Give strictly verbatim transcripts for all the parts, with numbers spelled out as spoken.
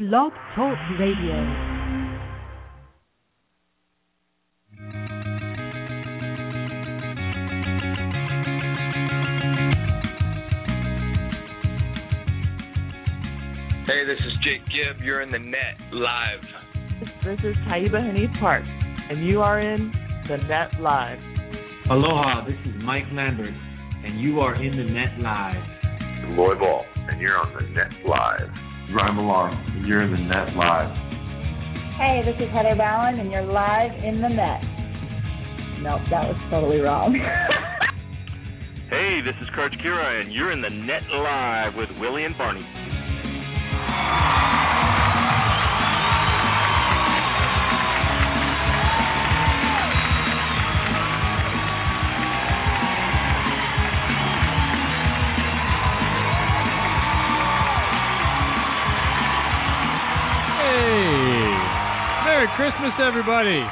Blog Talk Radio. Hey, this is Jake Gibb. You're in the net live. This is Taiba Hanif Park, and you are in the net live. Aloha, this is Mike Lambert, and you are in the net live. Lloyd Ball, and you're on the net live. Ryan Millar, and you're in the net live. Hey, this is Heather Bowen, and you're live in the net. Nope, that was totally wrong. Hey, this is Coach Kira, and you're in the net live with Willie and Barney. Merry Christmas, everybody.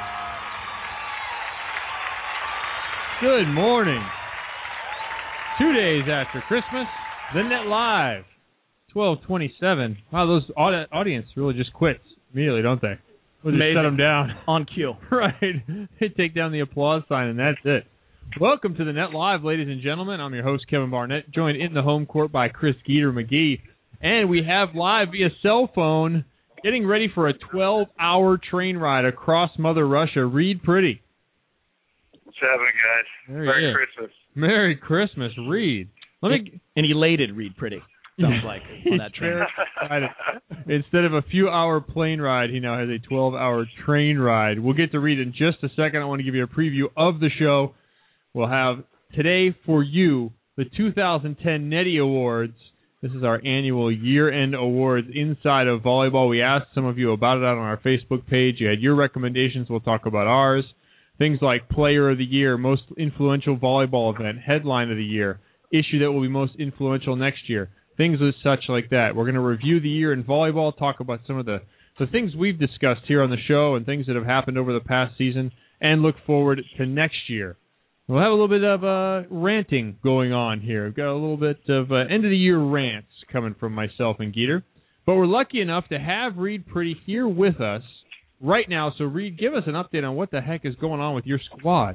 Good morning. Two days after Christmas, the Net Live, twelve twenty-seven. Wow, those audi- audience really just quit immediately, don't they? We'll just shut them down. On cue. Right. They take down the applause sign, and that's it. Welcome to the Net Live, ladies and gentlemen. I'm your host, Kevin Barnett, joined in the home court by Chris Geeter McGee. And we have live via cell phone, getting ready for a twelve-hour train ride across Mother Russia, Reed Pretty. What's happening, guys? There Merry Christmas. Merry Christmas, Reed. Let me An elated Reed Pretty, sounds like, on that train. Instead of a few-hour plane ride, he now has a twelve-hour train ride. We'll get to Reed in just a second. I want to give you a preview of the show. We'll have today for you the two thousand ten Nettie Awards. This is our annual year-end awards inside of volleyball. We asked some of you about it out on our Facebook page. You had your recommendations. We'll talk about ours. Things like Player of the Year, Most Influential Volleyball Event, Headline of the Year, Issue that will be most influential next year, things as such like that. We're going to review the year in volleyball, talk about some of the, the things we've discussed here on the show and things that have happened over the past season, and look forward to next year. We'll have a little bit of uh, ranting going on here. We've got a little bit of uh, end-of-the-year rants coming from myself and Geeter. But we're lucky enough to have Reed Pretty here with us right now. So, Reed, give us an update on what the heck is going on with your squad.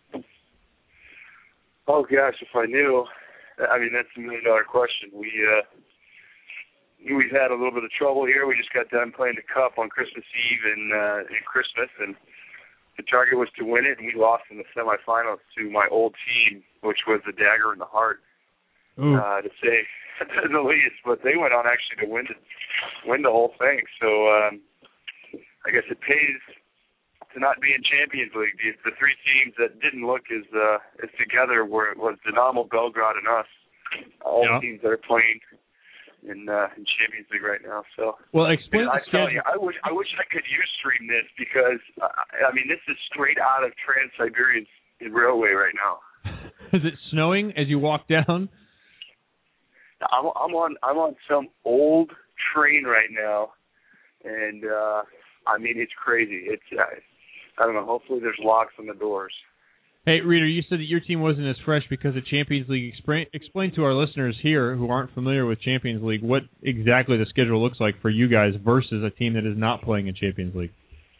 Oh, gosh, if I knew. I mean, that's a million-dollar question. We, uh, we've had a little bit of trouble here. We just got done playing the Cup on Christmas Eve and, uh, and Christmas, and the target was to win it, and we lost in the semifinals to my old team, which was the Dagger in the Heart, uh, to say the least. But they went on actually to win the, win the whole thing. So um, I guess it pays to not be in Champions League. The, the three teams that didn't look as uh, as together were was Dinamo Belgrade and us. All yeah. the teams that are playing in uh, in Champions League right now. So well, explain. I tell you, I wish I wish I could Ustream this because uh, I mean this is straight out of Trans-Siberian Railway right now. Is it snowing as you walk down? I'm, I'm on I'm on some old train right now, and uh, I mean it's crazy. It's uh, I don't know. Hopefully there's locks on the doors. Hey, Reader, you said that your team wasn't as fresh because of Champions League. Explain, explain to our listeners here who aren't familiar with Champions League what exactly the schedule looks like for you guys versus a team that is not playing in Champions League.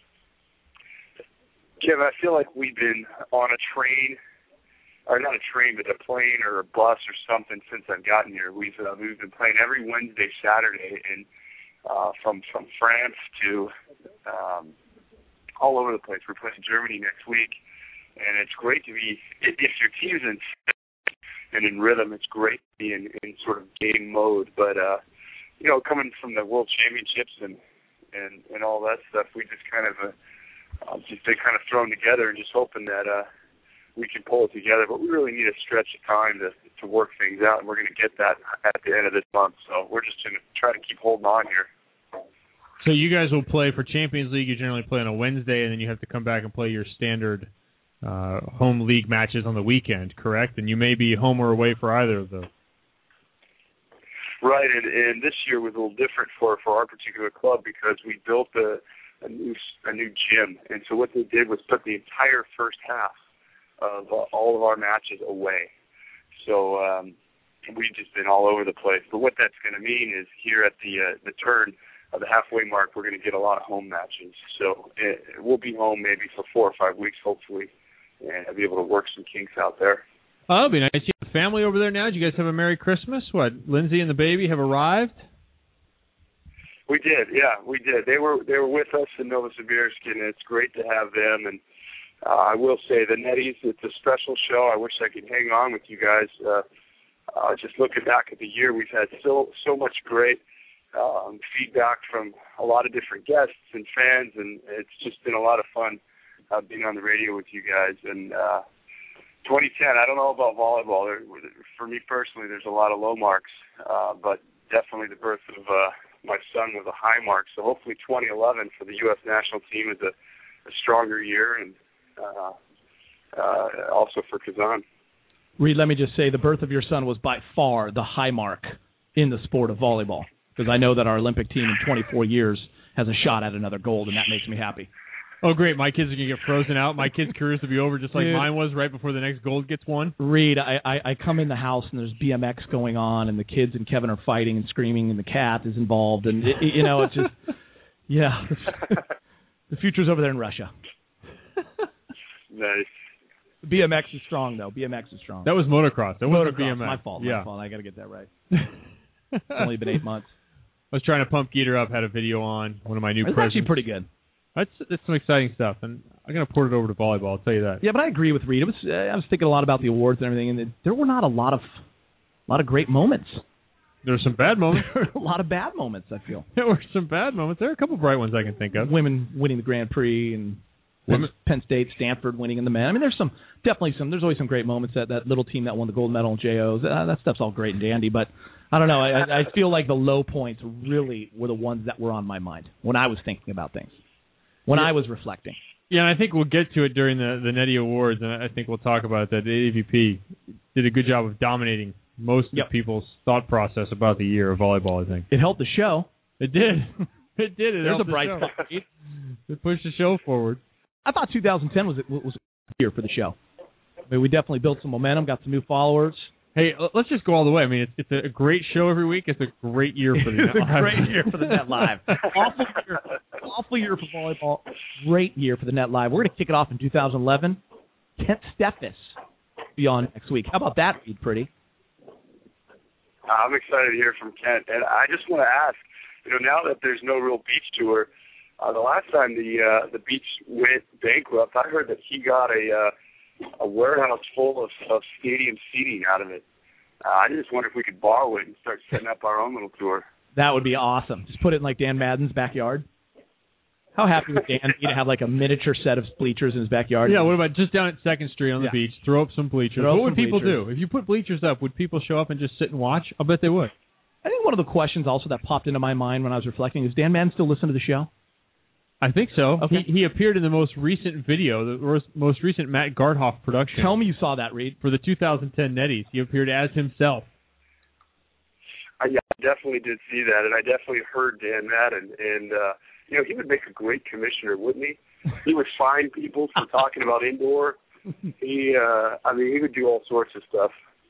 Kevin, I feel like we've been on a train, or not a train, but a plane or a bus or something since I've gotten here. We've uh, we've been playing every Wednesday, Saturday, and uh, from from France to um, all over the place. We're playing Germany next week. And it's great to be, if your team's in and in rhythm, it's great to be in, in sort of game mode. But, uh, you know, coming from the World Championships and, and, and all that stuff, we just kind of uh, uh, just been kind of thrown together and just hoping that uh, we can pull it together. But we really need a stretch of time to, to work things out, and we're going to get that at the end of this month. So we're just going to try to keep holding on here. So you guys will play for Champions League. You generally play on a Wednesday, and then you have to come back and play your standard Uh, home league matches on the weekend, correct? And you may be home or away for either of those. Right, and, and this year was a little different for, for our particular club because we built a, a new a new gym, and so what they did was put the entire first half of uh, all of our matches away. So um, we've just been all over the place. But what that's going to mean is here at the uh, the turn, uh, the halfway mark, we're going to get a lot of home matches. So it, we'll be home maybe for four or five weeks, hopefully, and I'll be able to work some kinks out there. Oh, that'll be nice. You have a family over there now? Did you guys have a Merry Christmas? What, Lindsay and the baby have arrived? We did, yeah, we did. They were they were with us in Novosibirsk, and it's great to have them. And uh, I will say, the Netties, it's a special show. I wish I could hang on with you guys. Uh, uh, just looking back at the year, we've had so so much great um, feedback from a lot of different guests and fans, and it's just been a lot of fun uh, being on the radio with you guys. And uh, twenty ten, I don't know about volleyball. There, for me personally, there's a lot of low marks, uh, but definitely the birth of uh, my son was a high mark. So hopefully twenty eleven for the U S national team is a, a stronger year, and uh, uh, also for Kazan. Reed, let me just say the birth of your son was by far the high mark in the sport of volleyball, because I know that our Olympic team in twenty-four years has a shot at another gold, and that makes me happy. Oh, great. My kids are going to get frozen out. My kids' careers will be over just like Dude. mine was right before the next gold gets won. Reed, I, I, I come in the house, and there's B M X going on, and the kids and Kevin are fighting and screaming, and the cat is involved. And, it, you know, it's just, yeah. The future's over there in Russia. Nice. B M X is strong, though. B M X is strong. That was motocross. That wasn't motocross. B M X. My fault. Yeah. My fault. I got to get that right. It's only been eight months. I was trying to pump Geeter up, had a video on, one of my new It's presents. actually pretty good. That's, that's some exciting stuff, and I'm going to port it over to volleyball, I'll tell you that. Yeah, but I agree with Reed. It was, uh, I was thinking a lot about the awards and everything, and it, there were not a lot of a lot of great moments. There were some bad moments. There were a lot of bad moments, I feel. There were some bad moments. There are a couple bright ones I can think of. Women winning the Grand Prix, and Women. Penn State, Stanford winning in the men. I mean, there's some definitely some. There's always some great moments. That that little team that won the gold medal in J Os. Uh, that stuff's all great and dandy, but I don't know. I, I feel like the low points really were the ones that were on my mind when I was thinking about things, when yeah. I was reflecting. Yeah, and I think we'll get to it during the the Nettie Awards, and I think we'll talk about that. The A V P did a good job of dominating most yep. of people's thought process about the year of volleyball. I think it helped the show. It did. It did. It There's helped a bright the spot. It pushed the show forward. I thought two thousand ten was was a year for the show. I mean, we definitely built some momentum, got some new followers. Hey, let's just go all the way. I mean, it's, it's a great show every week. It's a great year for the Net Live. It's a great year for the Net Live. Awful year, awful year for volleyball. Great year for the Net Live. We're going to kick it off in two thousand eleven. Kent Steffes be on next week. How about that, Reed Pretty? I'm excited to hear from Kent, and I just want to ask, you know, now that there's no real beach tour, uh, the last time the uh, the beach went bankrupt, I heard that he got a uh, a warehouse full of, of stadium seating out of it. Uh, I just wonder if we could borrow it and start setting up our own little tour. That would be awesome. Just put it in like Dan Madden's backyard. How happy would Dan be to have like a miniature set of bleachers in his backyard? Yeah, what about just down at second Street on the yeah. beach, throw up some bleachers. Throw what would some people bleachers. do? If you put bleachers up, would people show up and just sit and watch? I'll bet they would. I think one of the questions also that popped into my mind when I was reflecting is, Dan Madden still listen to the show? I think so. Okay. He, he appeared in the most recent video, the most recent Matt Gardhoff production. Tell me you saw that, Reed. For the two thousand ten Netties. He appeared as himself. I, yeah, I definitely did see that, and I definitely heard Dan Madden. And, uh, you know, he would make a great commissioner, wouldn't he? He would fine people for talking about indoor. He, uh, I mean, he would do all sorts of stuff.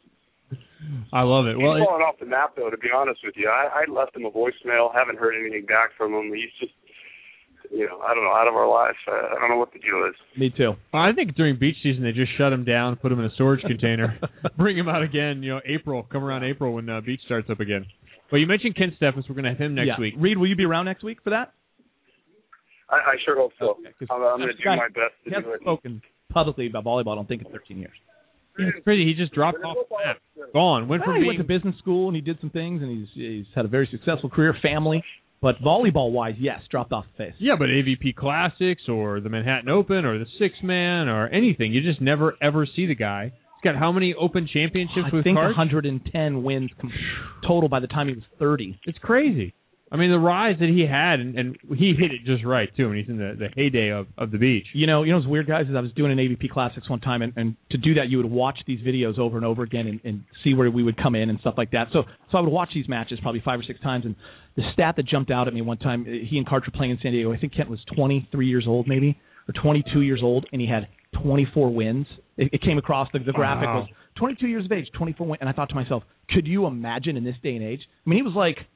I love it. He's well, falling off the map, though, to be honest with you. I, I left him a voicemail, haven't heard anything back from him. He's just, you know, I don't know, out of our lives. I, I don't know what the deal is. Me too. Well, I think during beach season they just shut him down, put him in a storage container, bring him out again, you know, April, come around April when uh, beach starts up again. But you mentioned Kent Steffes. We're going to have him next yeah. week. Reed, will you be around next week for that? I, I sure hope so. Okay, I'm, I'm going to do my best to he hasn't do it. spoken publicly about volleyball, I don't think, in thirteen years. Yeah, it's crazy. He just dropped off the map. Gone. Went well, from he being... went to business school, and he did some things, and he's he's had a very successful career, family. But volleyball-wise, yes, dropped off the face. Yeah, but A V P Classics or the Manhattan Open or the Six-Man or anything, you just never, ever see the guy. He's got how many Open championships I with think Karch? one hundred ten wins total by the time he was thirty. It's crazy. I mean, the rise that he had, and, and he hit it just right, too, when he's in the, the heyday of, of the beach. You know, you know what's weird, guys, is I was doing an A V P Classics one time, and, and to do that, you would watch these videos over and over again and, and see where we would come in and stuff like that. So so I would watch these matches probably five or six times, and the stat that jumped out at me one time, he and Karch were playing in San Diego. I think Kent was twenty-three years old, maybe, or twenty-two years old, and he had twenty-four wins. It, it came across, the, the graphic wow. was twenty-two years of age, twenty-four wins, and I thought to myself, could you imagine in this day and age? I mean, he was like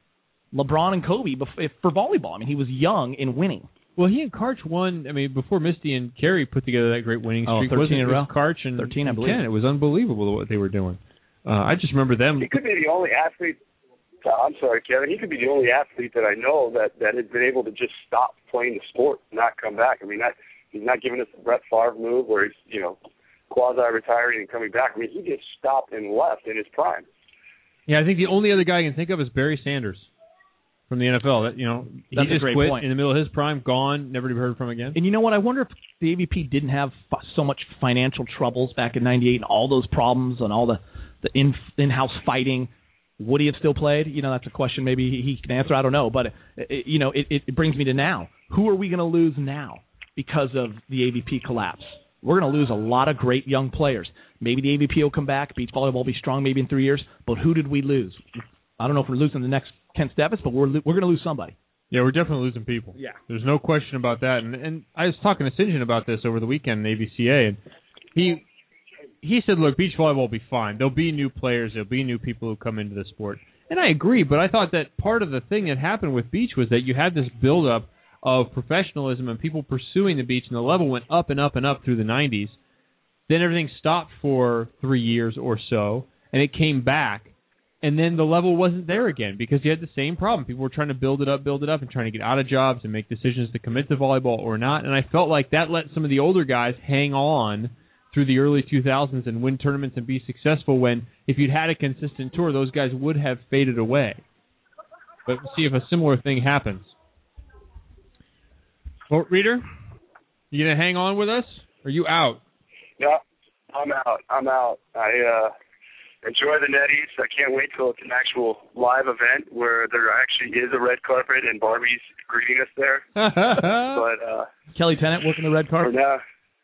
LeBron and Kobe bef- for volleyball. I mean, he was young and winning. Well, he and Karch won. I mean, before Misty and Carey put together that great winning Oh, streak, thirteen wasn't it? in a row? It was Karch and, thirteen, I and believe. Ken. It was unbelievable what they were doing. Uh, I just remember them. He could be the only athlete. Uh, I'm sorry, Kevin. He could be the only athlete that I know that that has been able to just stop playing the sport, and not come back. I mean, that he's not giving us the Brett Favre move where he's you know quasi-retiring and coming back. I mean, he just stopped and left in his prime. Yeah, I think the only other guy I can think of is Barry Sanders from the N F L. That you know, he That's a just great quit point. in the middle of his prime, gone, never to be heard from again. And you know what? I wonder if the A V P didn't have f- so much financial troubles back in ninety-eight and all those problems and all the, the in, in-house fighting. Would he have still played? You know, that's a question maybe he, he can answer. I don't know. But, it, you know, it, it brings me to now. Who are we going to lose now because of the A V P collapse? We're going to lose a lot of great young players. Maybe the A V P will come back, beach volleyball will be strong maybe in three years. But who did we lose? I don't know if we're losing the next Ken Stevis, but we're we're going to lose somebody. Yeah, we're definitely losing people. Yeah. There's no question about that. And and I was talking to St. John about this over the weekend in A V C A, and he he said, look, beach volleyball will be fine. There'll be new players. There'll be new people who come into the sport. And I agree, but I thought that part of the thing that happened with beach was that you had this buildup of professionalism and people pursuing the beach, and the level went up and up and up through the nineties. Then everything stopped for three years or so, and it came back. And then the level wasn't there again because you had the same problem. People were trying to build it up, build it up, and trying to get out of jobs and make decisions to commit to volleyball or not. And I felt like that let some of the older guys hang on through the early two thousands and win tournaments and be successful when, if you'd had a consistent tour, those guys would have faded away. But we'll see if a similar thing happens. Well, Reader, you going to hang on with us? Or are you out? No, I'm out. I'm out. I uh, enjoy the Netties. I can't wait till it's an actual live event where there actually is a red carpet and Barbie's greeting us there. but uh, Kelly Tennant working the red carpet. For now.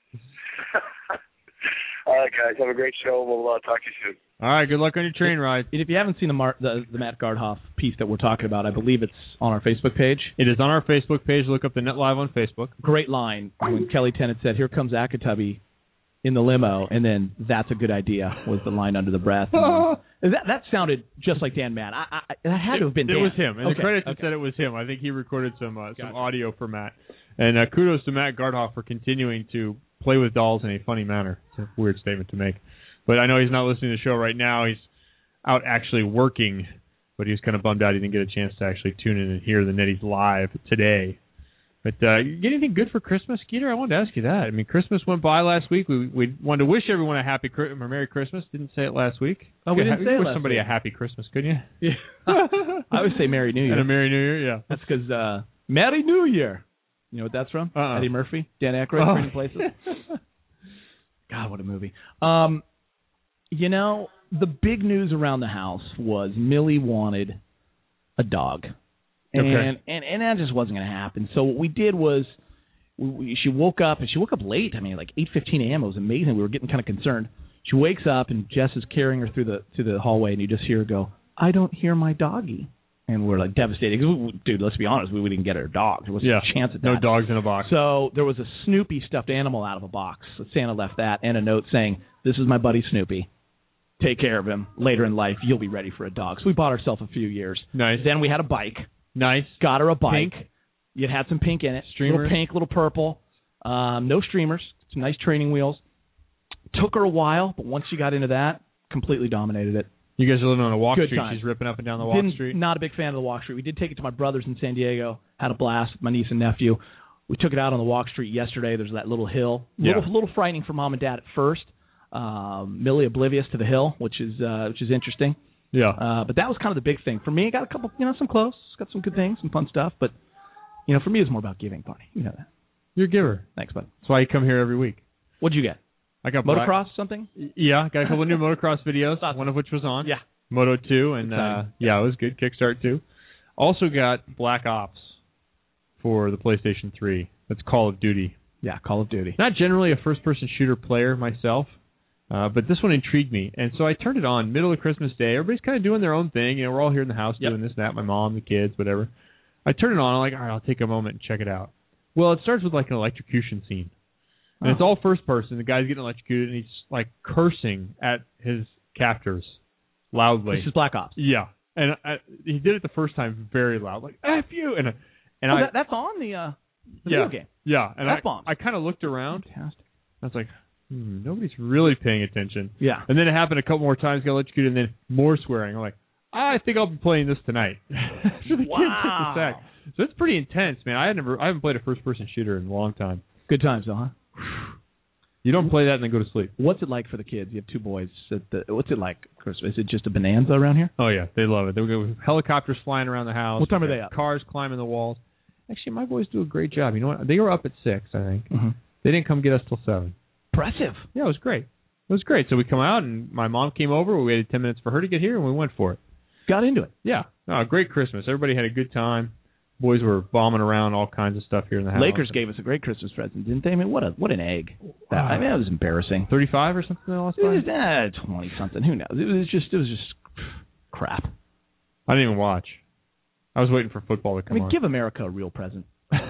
All right, guys. Have a great show. We'll uh, talk to you soon. All right. Good luck on your train ride. And if you haven't seen the, Mar- the the Matt Gardhoff piece that we're talking about, I believe it's on our Facebook page. It is on our Facebook page. Look up the Net Live on Facebook. Great line when Kelly Tennant said, "Here comes Akatubby in the limo," and then "That's a good idea" was the line under the breath. And then, that that sounded just like Dan Mann. I, I, that had to have been it, Dan. It was him. And okay, the credits okay. said it was him. I think he recorded some uh, some Gotcha. audio for Matt. And uh, kudos to Matt Gardhoff for continuing to play with dolls in a funny manner. It's a weird statement to make. But I know he's not listening to the show right now. He's out actually working, but he was kind of bummed out he didn't get a chance to actually tune in and hear the Netties live today. But uh, you get anything good for Christmas, Skeeter? I wanted to ask you that. I mean, Christmas went by last week. We we wanted to wish everyone a happy or Merry Christmas. Didn't say it last week. Oh, we didn't you say it wish last somebody week. a happy Christmas, couldn't you? Yeah. I would say Merry New Year. And a Merry New Year, yeah. That's because uh, Merry New Year. You know what that's from? Uh-uh. Eddie Murphy, Dan Aykroyd, Oh. Trading Places. God, what a movie. Um, you know, the big news around the house was Millie wanted a dog. And, Okay. and, and that just wasn't going to happen. So what we did was we, we, she woke up, and she woke up late. I mean, like eight fifteen a.m. It was amazing. We were getting kind of concerned. She wakes up, and Jess is carrying her through the through the hallway, and you just hear her go, "I don't hear my doggie." And we're like devastated. 'Cause we, dude, let's be honest, we, we didn't get her a dog. There was Yeah. a chance at that. No dogs in a box. So there was a Snoopy stuffed animal out of a box. So Santa left that and a note saying, "This is my buddy Snoopy. Take care of him. Later in life, you'll be ready for a dog." So we bought ourselves a few years. Nice. Then we had a bike. Nice. Got her a bike. Pink. It had some pink in it. Streamers. Little pink, little purple. Um, no streamers. Some nice training wheels. Took her a while, but once she got into that, completely dominated it. You guys are living on a walk Good street. time. She's ripping up and down the walk Didn't, street. Not a big fan of the walk street. We did take it to my brother's in San Diego. Had a blast with my niece and nephew. We took it out on the walk street yesterday. There's that little hill. Yeah. Little, little frightening for mom and dad at first. Um, Millie oblivious to the hill, which is uh, which is interesting. Yeah. Uh, but that was kind of the big thing for me. I got a couple, you know, some clothes, got some good things, some fun stuff. But you know, for me, it's more about giving, buddy. You know that. You're a giver. Thanks, bud. That's why you come here every week. What'd you get? I got Motocross, black- something? Yeah, got a couple of new motocross videos, Awesome. one of which was on. Yeah. Moto two, and uh, Exciting. yeah, it was good. Kickstart two. Also got Black Ops for the PlayStation three. That's Call of Duty. Yeah, Call of Duty. Not generally a first-person shooter player myself, uh, but this one intrigued me, and so I turned it on. Middle of Christmas Day, everybody's kind of doing their own thing. You know, we're all here in the house Yep. doing this and that. My mom, the kids, whatever. I turn it on. I'm like, all right, I'll take a moment and check it out. Well, it starts with like an electrocution scene. And it's all first person. The guy's getting electrocuted, and he's like cursing at his captors loudly. This is Black Ops. Yeah. And I, he did it the first time very loud, like F you, and and oh, I that, that's on the, uh, the yeah, video game. Yeah, and F-bombs. I, I kind of looked around. Fantastic. I was like, hmm, nobody's really paying attention. Yeah. And then it happened a couple more times, got electrocuted, and then more swearing. I'm like, I think I'll be playing this tonight. So the wow. kid took the sack. So it's pretty intense, man. I had never, I haven't played a first-person shooter in a long time. Good times, though, huh? You don't play that and then go to sleep. What's it like for the kids? You have two boys. At the, what's it like, Chris? Is it just a bonanza around here? Oh, yeah. They love it. They go with helicopters flying around the house. What time are they up? Cars climbing the walls. Actually, my boys do a great job. You know what? They were up at six, I think. Mm-hmm. They didn't come get us till seven. Impressive. Yeah, it was great. It was great. So we come out, and my mom came over. We waited ten minutes for her to get here, and we went for it. Got into it. Yeah. Oh, great Christmas. Everybody had a good time. Boys were bombing around all kinds of stuff here in the house. Lakers gave us a great Christmas present, didn't they? I mean, what a what an egg. That, I mean, that was embarrassing. thirty-five or something last It was time? eh, twenty something. Who knows? It was just it was just crap. I didn't even watch. I was waiting for football to come I mean, on. give America a real present.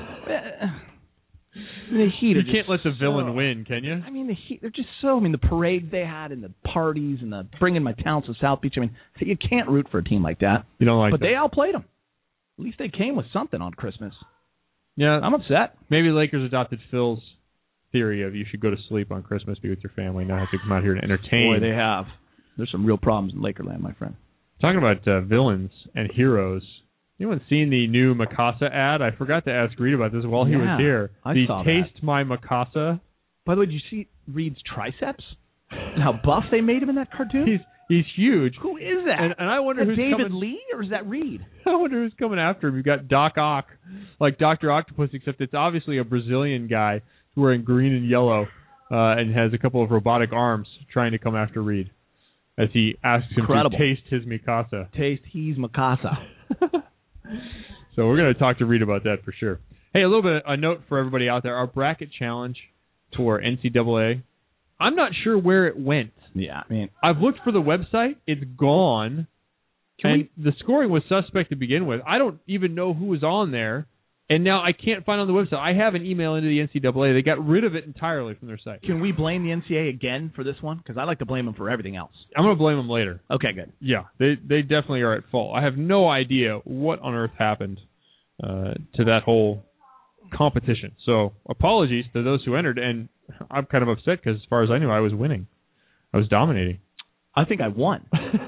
The heat. You can't let the villain so, win, can you? I mean, the heat. They're just so. I mean, the parades they had and the parties and the bringing my talents to South Beach. I mean, you can't root for a team like that. You don't like but that. they outplayed them. At least they came with something on Christmas. Yeah, I'm upset. Maybe Lakers adopted Phil's theory of you should go to sleep on Christmas, be with your family, not have to come out here and entertain. Boy, they have. There's some real problems in Lakerland, my friend. Talking about uh, villains and heroes. Anyone seen the new Mikasa ad? I forgot to ask Reed about this while he yeah, was here. I the saw Taste that. My Mikasa. By the way, did you see Reed's triceps? And how buff they made him in that cartoon? He's he's huge. Who is that? And, and I wonder is that who's David coming, Lee or is that Reed? I wonder who's coming after him. You've got Doc Ock, like Doctor Octopus, except it's obviously a Brazilian guy wearing green and yellow uh, and has a couple of robotic arms trying to come after Reed as he asks him Incredible. to taste his Mikasa. Taste he's Mikasa. So we're going to talk to Reed about that for sure. Hey, a little bit a note for everybody out there. Our bracket challenge for N C double A, I'm not sure where it went. Yeah, I mean, I've looked for the website. It's gone. Can and we, the scoring was suspect to begin with. I don't even know who was on there. And now I can't find it on the website. I have an email into the N C double A. They got rid of it entirely from their site. Can we blame the N C double A again for this one? Because I like to blame them for everything else. I'm going to blame them later. Okay, good. Yeah, they they definitely are at fault. I have no idea what on earth happened uh, to that whole competition. So apologies to those who entered. And I'm kind of upset because as far as I knew, I was winning. I was dominating. I think I won.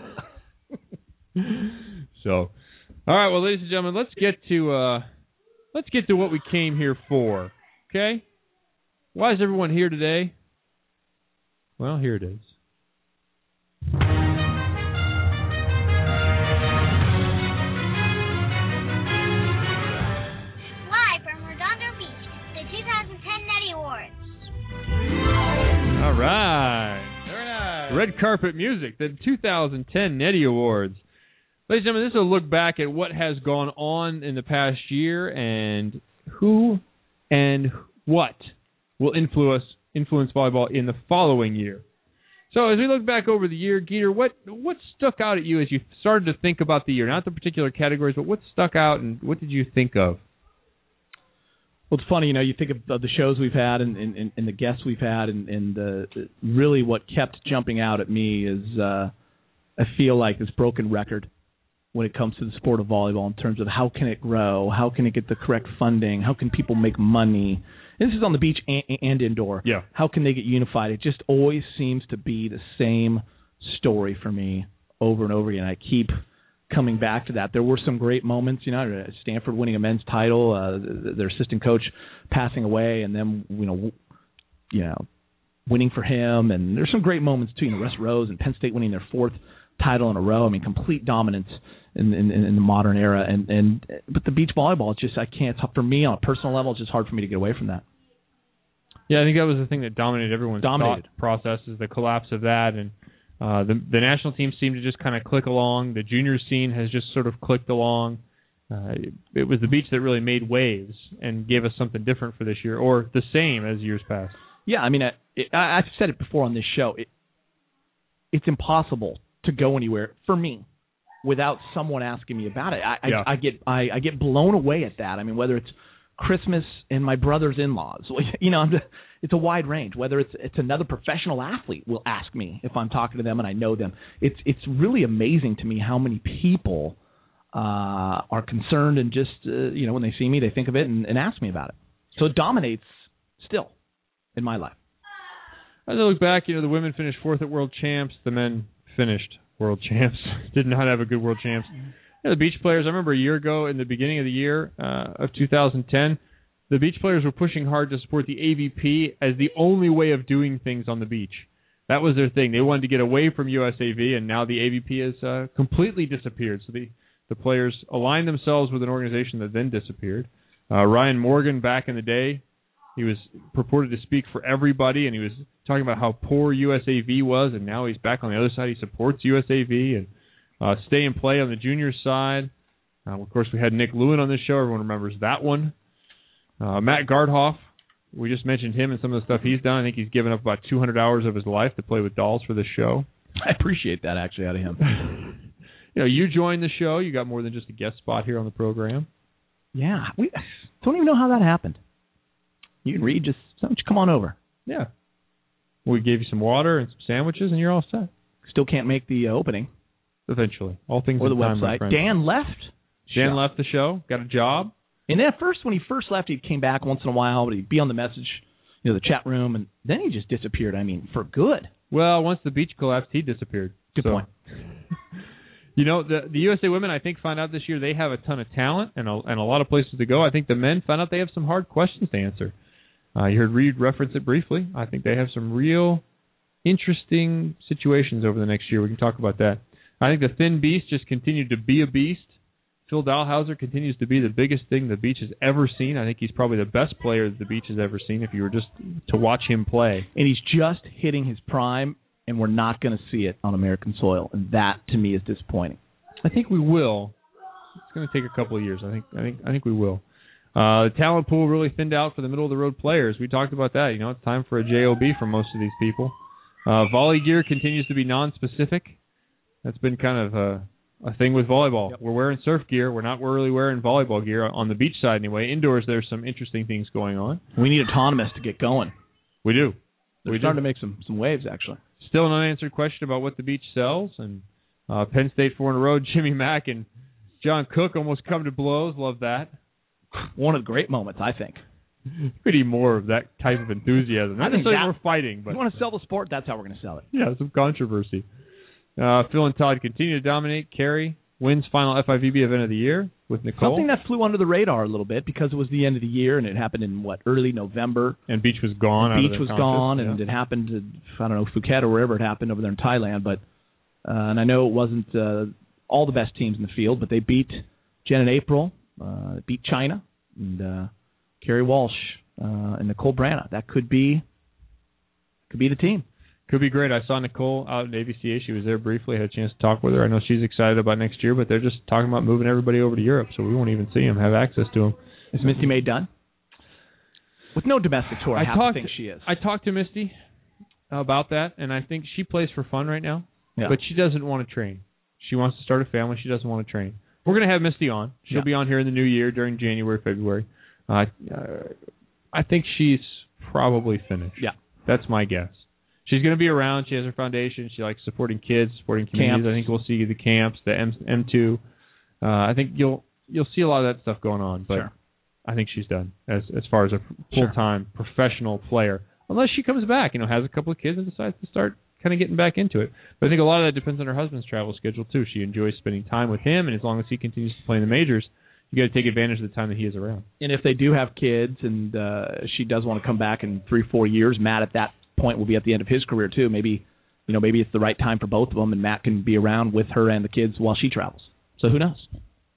So, all right, well, ladies and gentlemen, let's get to uh, let's get to what we came here for. Okay? Why is everyone here today? Well, here it is. Live from Redondo Beach, the two thousand ten Nettie Awards. All right. Very nice. Red carpet music, the two thousand ten Nettie Awards. Ladies and gentlemen, this is a look back at what has gone on in the past year and who and what will influence influence volleyball in the following year. So as we look back over the year, Geeter, what what stuck out at you as you started to think about the year? Not the particular categories, but what stuck out and what did you think of? Well, it's funny, you know, you think of, of the shows we've had and, and, and the guests we've had, and, and uh, really what kept jumping out at me is uh, I feel like this broken record when it comes to the sport of volleyball in terms of how can it grow, how can it get the correct funding, how can people make money. And this is on the beach and, and indoor. Yeah. How can they get unified? It just always seems to be the same story for me over and over again. I keep coming back to that. There were some great moments, you know, Stanford winning a men's title, uh, their assistant coach passing away, and then, you know, you know, winning for him. And there's some great moments, too. You know, Russ Rose and Penn State winning their fourth title in a row. I mean, complete dominance in, in, in the modern era. And, and but the beach volleyball, it's just, I can't, for me on a personal level, it's just hard for me to get away from that. Yeah, I think that was the thing that dominated everyone's Dominated. thought process, is the collapse of that. And uh, the, the national team seemed to just kind of click along. The junior scene has just sort of clicked along. Uh, it, it was the beach that really made waves and gave us something different for this year, or the same as years past. Yeah, I mean, I, it, I, I've said it before on this show. It, it's impossible to go anywhere for me without someone asking me about it. I, Yeah. I, I get I, I get blown away at that. I mean, whether it's Christmas and my brother's in-laws. You know, I'm just, it's a wide range. Whether it's it's another professional athlete will ask me if I'm talking to them and I know them. It's it's really amazing to me how many people uh, are concerned and just uh, you know, when they see me they think of it and, and ask me about it. So it dominates still in my life. As I look back, you know, the women finished fourth at World Champs. The men finished World Champs. Did not have a good World Champs. You know, the beach players, I remember a year ago in the beginning of the year uh, of two thousand ten, the beach players were pushing hard to support the A V P as the only way of doing things on the beach. That was their thing. They wanted to get away from U S A V, and now the A V P has uh, completely disappeared. So the, the players aligned themselves with an organization that then disappeared. Uh, Ryan Morgan, back in the day, he was purported to speak for everybody, and he was talking about how poor U S A V was, and now he's back on the other side. He supports U S A V and uh, stay and play on the junior side. Uh, of course, we had Nick Lewin on this show. Everyone remembers that one. Uh, Matt Gardhoff, we just mentioned him and some of the stuff he's done. I think he's given up about two hundred hours of his life to play with dolls for this show. I appreciate that, actually, out of him. You know, you joined the show. You got more than just a guest spot here on the program. Yeah, we don't even know how that happened. You and Reed just, just come on over. Yeah. We gave you some water and some sandwiches, and you're all set. Still can't make the uh, opening. Eventually. All things or the in time, website. My Dan left. Dan show. left the show, got a job. And then at first, when he first left, he came back once in a while, but he'd be on the message, you know, the chat room, and then he just disappeared. I mean, for good. Well, once the beach collapsed, he disappeared. Good so. point. You know, the the U S A women, I think, found out this year they have a ton of talent and a, and a lot of places to go. I think the men found out they have some hard questions to answer. Uh, you heard Reed reference it briefly. I think they have some real interesting situations over the next year. We can talk about that. I think the thin beast just continued to be a beast. Phil Dahlhauser continues to be the biggest thing the beach has ever seen. I think he's probably the best player that the beach has ever seen if you were just to watch him play. And he's just hitting his prime, and we're not going to see it on American soil, and that to me is disappointing. I think we will. It's going to take a couple of years. I think. I think. I think we will. Uh, the talent pool really thinned out for the middle of the road players. We talked about that. You know, it's time for a J O B for most of these people. Uh, volley gear continues to be non-specific. That's been kind of a, a thing with volleyball. Yep. We're wearing surf gear. We're not really wearing volleyball gear on the beach side anyway. Indoors, there's some interesting things going on. We need autonomous to get going. We do. They're we starting do. to make some, some waves, actually. Still an unanswered question about what the beach sells. And uh, Penn State four in a row, Jimmy Mack and John Cook almost come to blows. Love that. One of the great moments, I think. We need more of that type of enthusiasm. Not necessarily more fighting, but you want to sell the sport, that's how we're going to sell it. Yeah, some controversy. Uh, Phil and Todd continue to dominate. Carrie wins final F I V B event of the year with Nicole. Something that flew under the radar a little bit because it was the end of the year and it happened in, what, early November. And Beach was gone. Beach was contest. gone, yeah. and it happened to, I don't know, Phuket or wherever it happened over there in Thailand. But uh, and I know it wasn't uh, all the best teams in the field, but they beat Jen and April, uh, beat China, and uh, Carrie Walsh uh, and Nicole Brana. That could be could be the team. Could be great. I saw Nicole out at A B C A. She was there briefly. I had a chance to talk with her. I know she's excited about next year, but they're just talking about moving everybody over to Europe, so we won't even see them, have access to them. Is Misty May done? With no domestic tour, I, I have talked, to think she is. I talked to Misty about that, and I think she plays for fun right now, yeah. but she doesn't want to train. She wants to start a family. She doesn't want to train. We're going to have Misty on. She'll yeah. be on here in the new year during January, February. Uh, uh, I think she's probably finished. Yeah. That's my guess. She's going to be around. She has her foundation. She likes supporting kids, supporting communities. Camps. I think we'll see the camps, the M, M2. Uh, I think you'll you'll see a lot of that stuff going on, but sure. I think she's done as as far as a full-time sure. professional player. Unless she comes back, you know, has a couple of kids and decides to start kind of getting back into it. But I think a lot of that depends on her husband's travel schedule, too. She enjoys spending time with him, and as long as he continues to play in the majors, you got to take advantage of the time that he is around. And if they do have kids and uh, she does want to come back in three, four years, Matt at that point will be at the end of his career, too. Maybe, you know, maybe it's the right time for both of them, and Matt can be around with her and the kids while she travels. So who knows?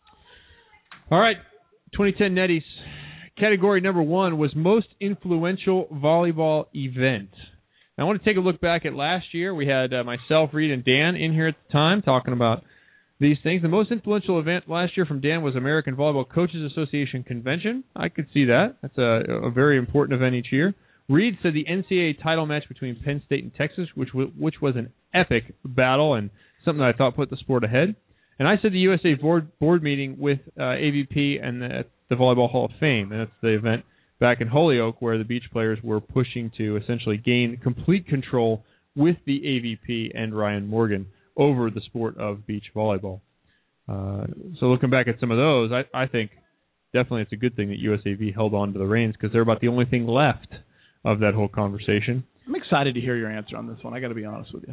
All right, twenty ten Netties. Category number one was most influential volleyball event. Now, I want to take a look back at last year. We had uh, myself, Reed, and Dan in here at the time talking about these things. The most influential event last year from Dan was American Volleyball Coaches Association Convention. I could see that. That's a, a very important event each year. Reed said the N C double A title match between Penn State and Texas, which w- which was an epic battle and something that I thought put the sport ahead. And I said the U S A board board meeting with uh, A V P and the the Volleyball Hall of Fame, and it's the event back in Holyoke where the beach players were pushing to essentially gain complete control with the A V P and Ryan Morgan over the sport of beach volleyball. Uh, so looking back at some of those, I, I think definitely it's a good thing that U S A V held on to the reins because they're about the only thing left of that whole conversation. I'm excited to hear your answer on this one. I got to be honest with you.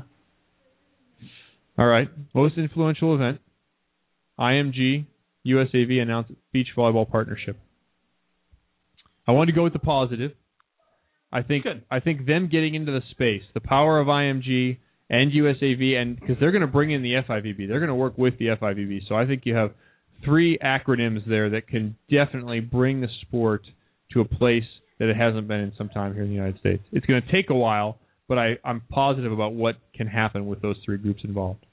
All right. Most influential event, I M G, U S A V announced beach volleyball partnership. I wanted to go with the positive. I think Good. I think them getting into the space, the power of I M G and U S A V, and because they're going to bring in the F I V B. They're going to work with the F I V B. So I think you have three acronyms there that can definitely bring the sport to a place that it hasn't been in some time here in the United States. It's going to take a while, but I, I'm positive about what can happen with those three groups involved.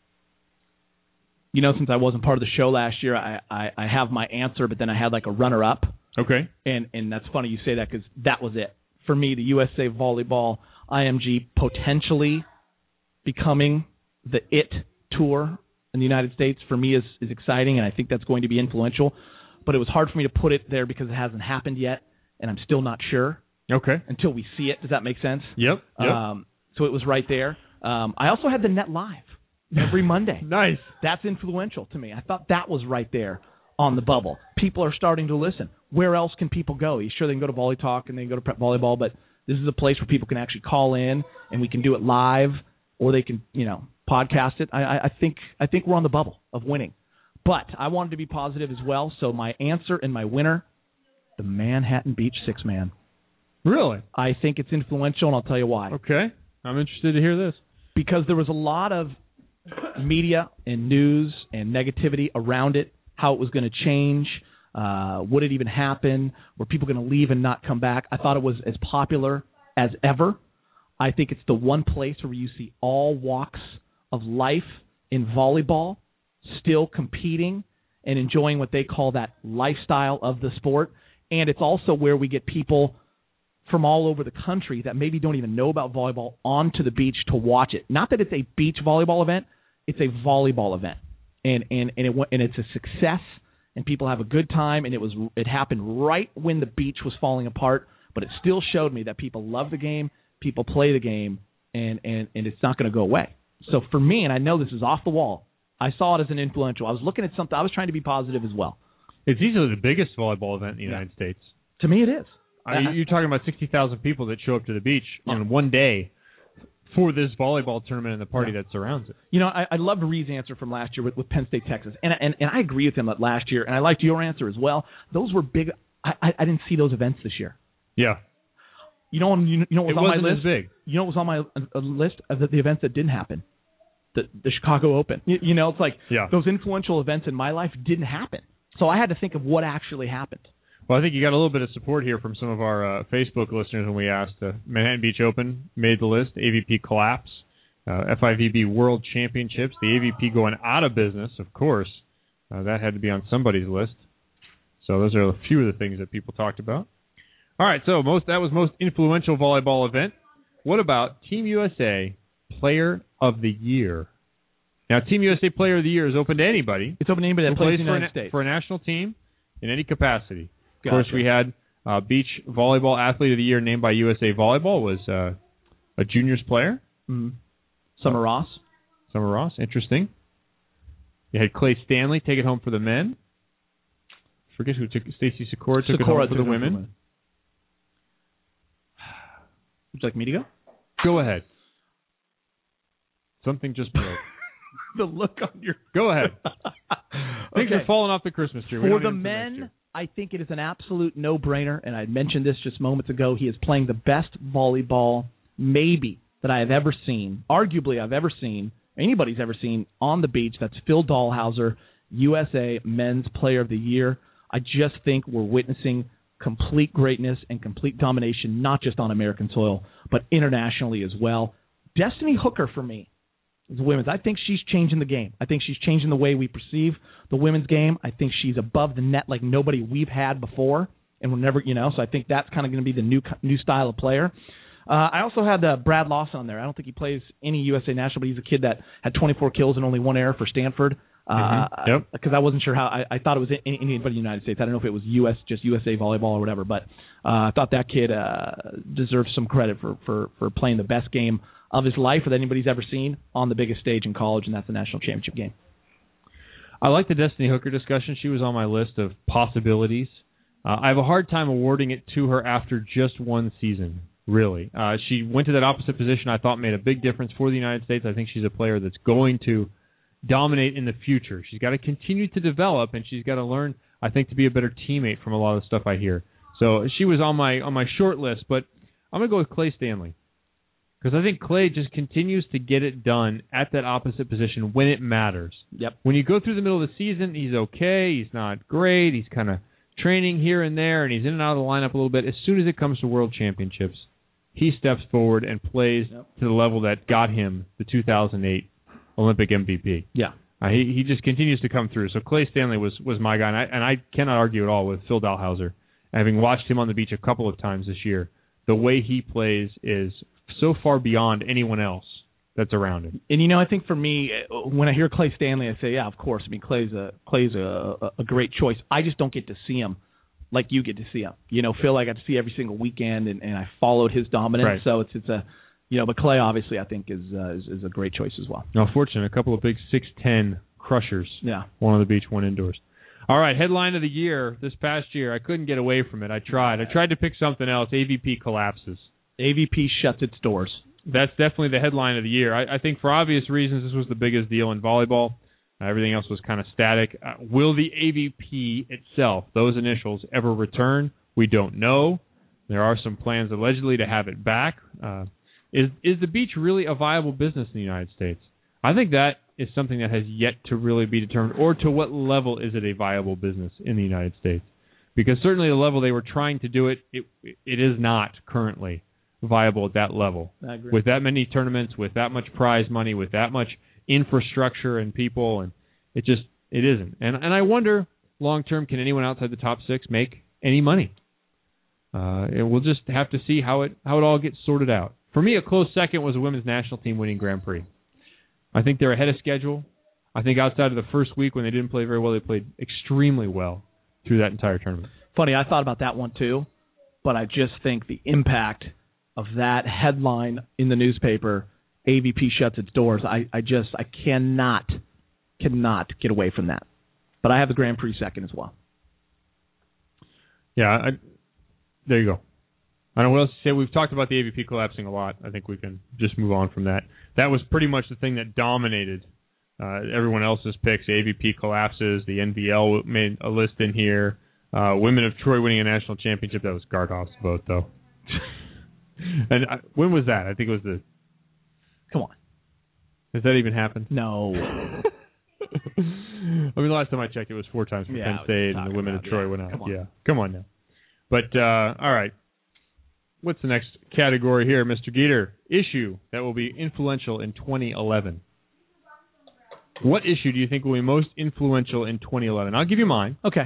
You know, since I wasn't part of the show last year, I, I, I have my answer, but then I had like a runner-up. Okay. And and that's funny you say that because that was it. For me, the U S A Volleyball I M G potentially becoming the it tour in the United States for me is, is exciting, and I think that's going to be influential. But it was hard for me to put it there because it hasn't happened yet, and I'm still not sure. Okay. Until we see it. Does that make sense? Yep. yep. Um, so it was right there. Um, I also had the Net Live every Monday. Nice. That's influential to me. I thought that was right there on the bubble. People are starting to listen. Where else can people go? Sure, they can go to Volley Talk and they can go to Prep Volleyball, but this is a place where people can actually call in and we can do it live, or they can, you know, podcast it. I, I think I think we're on the bubble of winning. But I wanted to be positive as well, so my answer and my winner, the Manhattan Beach Six-Man. Really? I think it's influential, and I'll tell you why. Okay. I'm interested to hear this. Because there was a lot of media and news and negativity around it, how it was going to change, uh, would it even happen, were people going to leave and not come back. I thought it was as popular as ever. I think it's the one place where you see all walks of life in volleyball still competing and enjoying what they call that lifestyle of the sport. And it's also where we get people from all over the country that maybe don't even know about volleyball onto the beach to watch it. Not that it's a beach volleyball event, it's a volleyball event. And and and, it, and it's a success, and people have a good time, and it was it happened right when the beach was falling apart, but it still showed me that people love the game, people play the game, and, and, and it's not going to go away. So for me, and I know this is off the wall, I saw it as an influential. I was looking at something, I was trying to be positive as well. It's easily the biggest volleyball event in the yeah. United States. To me, it is. I mean, you're talking about sixty thousand people that show up to the beach on one day for this volleyball tournament and the party yeah. that surrounds it. You know, I, I loved Reed's answer from last year with, with Penn State, Texas, and, and and I agree with him that last year, and I liked your answer as well. Those were big. I, I, I didn't see those events this year. Yeah. You know, you, you know what was it on wasn't my list? As big. You know what was on my uh, list of the, the events that didn't happen? The, the Chicago Open. You, you know, it's like yeah. those influential events in my life didn't happen. So I had to think of what actually happened. Well, I think you got a little bit of support here from some of our uh, Facebook listeners when we asked. Uh, Manhattan Beach Open made the list. A V P collapse. Uh, F I V B World Championships. The A V P going out of business, of course. Uh, that had to be on somebody's list. So those are a few of the things that people talked about. All right, so most that was most influential volleyball event. What about Team U S A Player of the Year? Now, Team U S A Player of the Year is open to anybody. It's open to anybody that plays in the United for States. For a national team in any capacity. Of Gotcha. course, we had uh, Beach Volleyball Athlete of the Year named by U S A Volleyball was uh, a juniors player. Mm-hmm. Summer uh, Ross. Summer Ross, interesting. You had Clay Stanley take it home for the men. Forget who took Stacy Sikora took Sikora it home for the women. women. Would you like me to go? Go ahead. Something just broke. The look on your... Go ahead. Things okay. are falling off the Christmas tree. We For don't the need them men, I think it is an absolute no-brainer, and I mentioned this just moments ago. He is playing the best volleyball, maybe, that I have ever seen, arguably I've ever seen, anybody's ever seen, on the beach. That's Phil Dahlhauser, U S A Men's Player of the Year. I just think we're witnessing complete greatness and complete domination, not just on American soil, but internationally as well. Destiny Hooker, for me, is women's. I think she's changing the game. I think she's changing the way we perceive the women's game. I think she's above the net like nobody we've had before, and we'll never, you know, so I think that's kind of going to be the new new style of player. Uh, I also had uh, Brad Lawson on there. I don't think he plays any U S A national, but he's a kid that had twenty-four kills and only one error for Stanford. Uh, mm-hmm. Yep. Because I wasn't sure how. I, I thought it was in, anybody in the United States. I don't know if it was U S, just U S A Volleyball or whatever, but uh, I thought that kid uh, deserves some credit for, for, for playing the best game of his life that anybody's ever seen on the biggest stage in college, and that's the national championship game. I like the Destiny Hooker discussion. She was on my list of possibilities. Uh, I have a hard time awarding it to her after just one season, really. Uh, she went to that opposite position I thought made a big difference for the United States. I think she's a player that's going to dominate in the future. She's got to continue to develop, and she's got to learn, I think, to be a better teammate from a lot of the stuff I hear. So she was on my on my short list, but I'm going to go with Clay Stanley. Because I think Clay just continues to get it done at that opposite position when it matters. Yep. When you go through the middle of the season, he's okay, he's not great, he's kind of training here and there, and he's in and out of the lineup a little bit. As soon as it comes to World Championships, he steps forward and plays yep. to the level that got him the two thousand eight Olympic M V P. Yeah. Uh, he he just continues to come through. So Clay Stanley was, was my guy, and I, and I cannot argue at all with Phil Dalhausser. Having watched him on the beach a couple of times this year, the way he plays is so far beyond anyone else that's around him. And, you know, I think for me, when I hear Clay Stanley, I say, yeah, of course. I mean, Clay's a Clay's a, a great choice. I just don't get to see him like you get to see him. You know, Phil I got to see every single weekend, and, and I followed his dominance. Right. So it's it's a, you know, but Clay obviously I think is, uh, is is a great choice as well. No, fortunate. A couple of big six ten crushers. Yeah. One on the beach, one indoors. All right, headline of the year this past year. I couldn't get away from it. I tried. I tried to pick something else. A V P collapses. A V P shuts its doors. That's definitely the headline of the year. I, I think for obvious reasons, this was the biggest deal in volleyball. Uh, everything else was kind of static. Uh, will the A V P itself, those initials, ever return? We don't know. There are some plans allegedly to have it back. Uh, is is the beach really a viable business in the United States? I think that is something that has yet to really be determined, or to what level is it a viable business in the United States? Because certainly the level they were trying to do it, it, it is not currently viable at that level. I agree. With that many tournaments, with that much prize money, with that much infrastructure and people, and it just it isn't. And and I wonder, long term, can anyone outside the top six make any money? Uh, and we'll just have to see how it how it all gets sorted out. For me, a close second was a women's national team winning Grand Prix. I think they're ahead of schedule. I think outside of the first week when they didn't play very well, they played extremely well through that entire tournament. Funny, I thought about that one too, but I just think the impact of that headline in the newspaper, A V P shuts its doors, I, I just, I cannot, cannot get away from that. But I have the Grand Prix second as well. Yeah, I, there you go. I don't know what else to say. We've talked about the A V P collapsing a lot. I think we can just move on from that. That was pretty much the thing that dominated uh, everyone else's picks. The A V P collapses. The N B L made a list in here. Uh, women of Troy winning a national championship. That was Gardhoff's vote, though. And I, when was that? I think it was the... Come on. Has that even happened? No. I mean, the last time I checked, it was four times for yeah, Penn State, and the women about, of Troy yeah. went out. Come on. Yeah, come on now. But, uh, all right. What's the next category here, Mister Geeter? Issue that will be influential in twenty eleven. What issue do you think will be most influential in twenty eleven? I'll give you mine. Okay.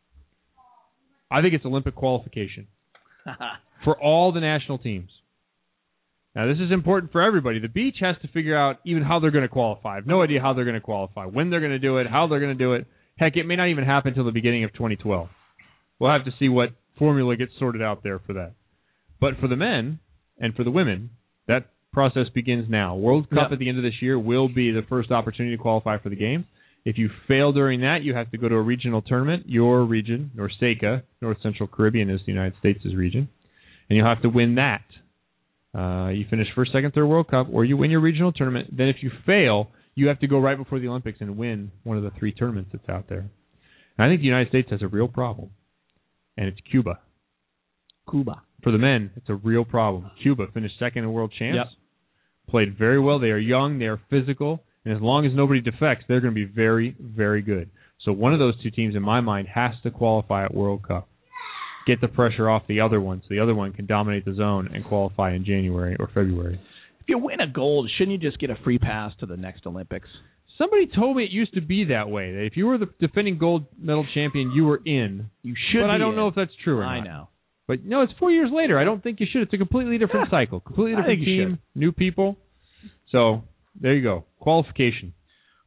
I think it's Olympic qualification for all the national teams. Now, this is important for everybody. The beach has to figure out even how they're going to qualify. I have no idea how they're going to qualify, when they're going to do it, how they're going to do it. Heck, it may not even happen until the beginning of twenty twelve. We'll have to see what formula gets sorted out there for that. But for the men and for the women, that process begins now. World Cup yep. at the end of this year will be the first opportunity to qualify for the game. If you fail during that, you have to go to a regional tournament. Your region, NORCECA, North Central Caribbean is the United States' region, and you'll have to win that. Uh, you finish first, second, third World Cup, or you win your regional tournament. Then if you fail, you have to go right before the Olympics and win one of the three tournaments that's out there. And I think the United States has a real problem, and it's Cuba. Cuba. For the men, it's a real problem. Cuba finished second in world champs, yep. played very well. They are young, they are physical, and as long as nobody defects, they're going to be very, very good. So one of those two teams, in my mind, has to qualify at World Cup. Get the pressure off the other one so the other one can dominate the zone and qualify in January or February. If you win a gold, shouldn't you just get a free pass to the next Olympics? Somebody told me it used to be that way. That if you were the defending gold medal champion, you were in. You should But be I don't in. know if that's true or I not. know. But no, it's four years later. I don't think you should. It's a completely different Yeah. cycle. Completely I different think you team, new people. So there you go. Qualification.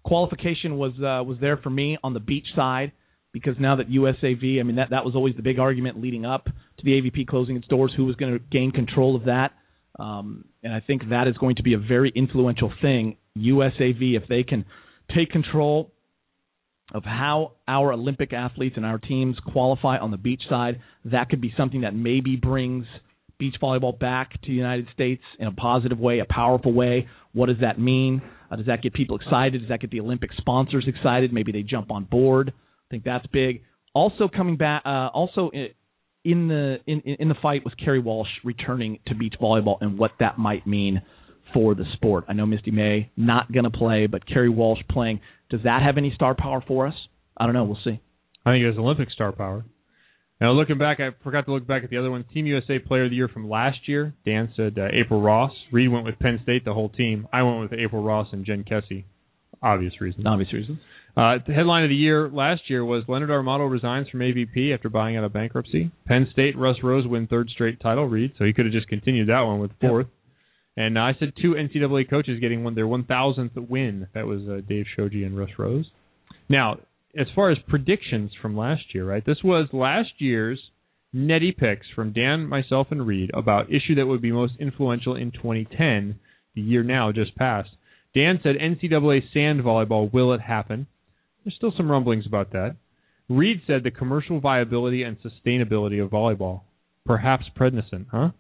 qualification was uh, was there for me on the beach side, because now that U S A V, I mean, that, that was always the big argument leading up to the A V P closing its doors, who was going to gain control of that. Um, and I think that is going to be a very influential thing. U S A V, if they can take control of how our Olympic athletes and our teams qualify on the beach side, that could be something that maybe brings beach volleyball back to the United States in a positive way, a powerful way. What does that mean? Uh, does that get people excited? Does that get the Olympic sponsors excited? Maybe they jump on board. I think that's big. Also coming back, uh, also in the in in the fight was Kerri Walsh returning to beach volleyball and what that might mean for the sport. I know Misty May not going to play, but Kerri Walsh playing. Does that have any star power for us? I don't know. We'll see. I think it has Olympic star power. Now, looking back, I forgot to look back at the other one. Team U S A Player of the Year from last year. Dan said uh, April Ross. Reed went with Penn State, the whole team. I went with April Ross and Jen Kessie. Obvious reasons. Obvious reasons. Uh, the headline of the year last year was Leonard Armato resigns from A V P after buying out of bankruptcy. Penn State, Russ Rose win third straight title, Reed, so he could have just continued that one with fourth. Yep. And uh, I said two N C double A coaches getting one, their one thousandth win. That was uh, Dave Shoji and Russ Rose. Now, as far as predictions from last year, right, this was last year's Netty picks from Dan, myself, and Reed about issue that would be most influential in twenty ten, the year now just passed. Dan said N C double A sand volleyball, will it happen? There's still some rumblings about that. Reed said the commercial viability and sustainability of volleyball. Perhaps Prednisone, huh?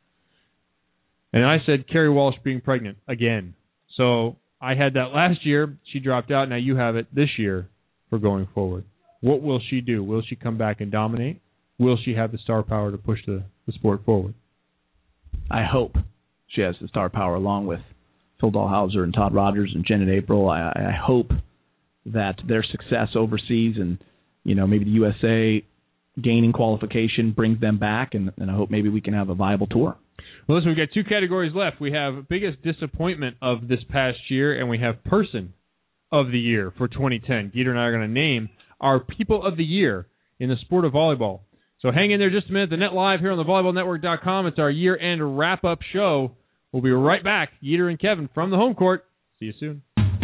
And I said Kerri Walsh being pregnant again. So I had that last year. She dropped out. Now you have it this year for going forward. What will she do? Will she come back and dominate? Will she have the star power to push the, the sport forward? I hope she has the star power along with Phil Dahlhauser and Todd Rogers and Jen and April. I, I hope that their success overseas and, you know, maybe the U S A gaining qualification brings them back, and, and I hope maybe we can have a viable tour. Well, listen, we've got two categories left. We have biggest disappointment of this past year, and we have person of the year for twenty ten. Geeter and I are going to name our people of the year in the sport of volleyball. So hang in there just a minute. The Net Live here on the volleyball network dot com. It's our year-end wrap-up show. We'll be right back. Geeter and Kevin from the home court. See you soon.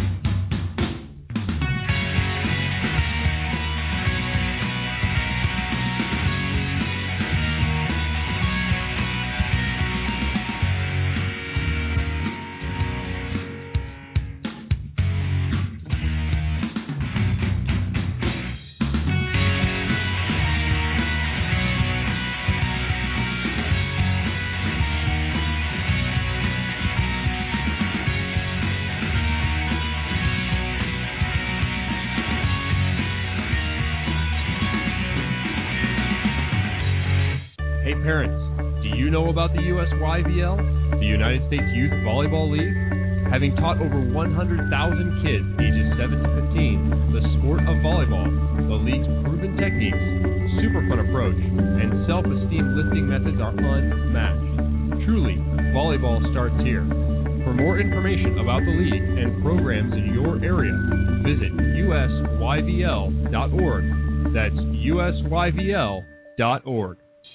About the U S Y V L, the United States Youth Volleyball League? Having taught over one hundred thousand kids ages seven to fifteen the sport of volleyball, the league's proven techniques, super fun approach, and self-esteem lifting methods are unmatched. Truly, volleyball starts here. For more information about the league and programs in your area, visit U S Y V L dot org. That's U S Y V L dot org.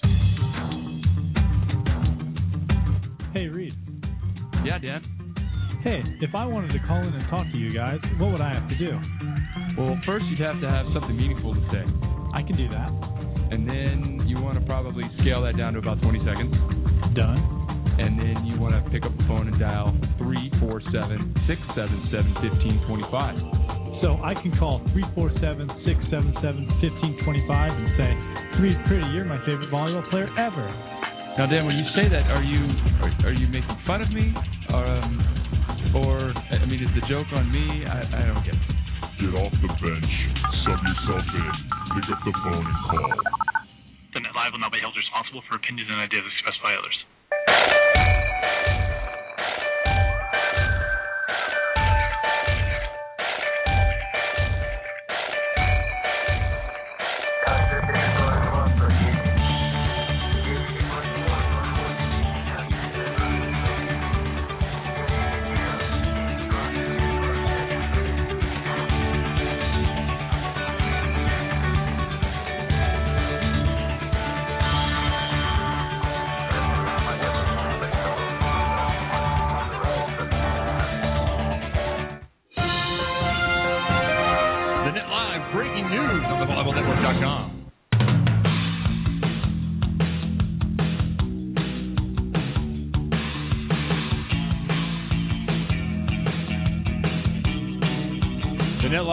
Hey, Reed. Yeah, Dan? Hey, if I wanted to call in and talk to you guys, what would I have to do? Well, first you'd have to have something meaningful to say. I can do that. And then you want to probably scale that down to about twenty seconds. Done. And then you want to pick up the phone and dial three four seven, six seven seven, one five two five. So I can call three four seven, six seven seven, one five two five and say, Reed Pretty, you're my favorite volleyball player ever. Now, Dan, when you say that, are you are, are you making fun of me, or, um, or I mean, is the joke on me? I, I don't get it. Get off the bench, sub yourself in, pick up the phone and call. The Net Live will not be held responsible for opinions and ideas expressed by others.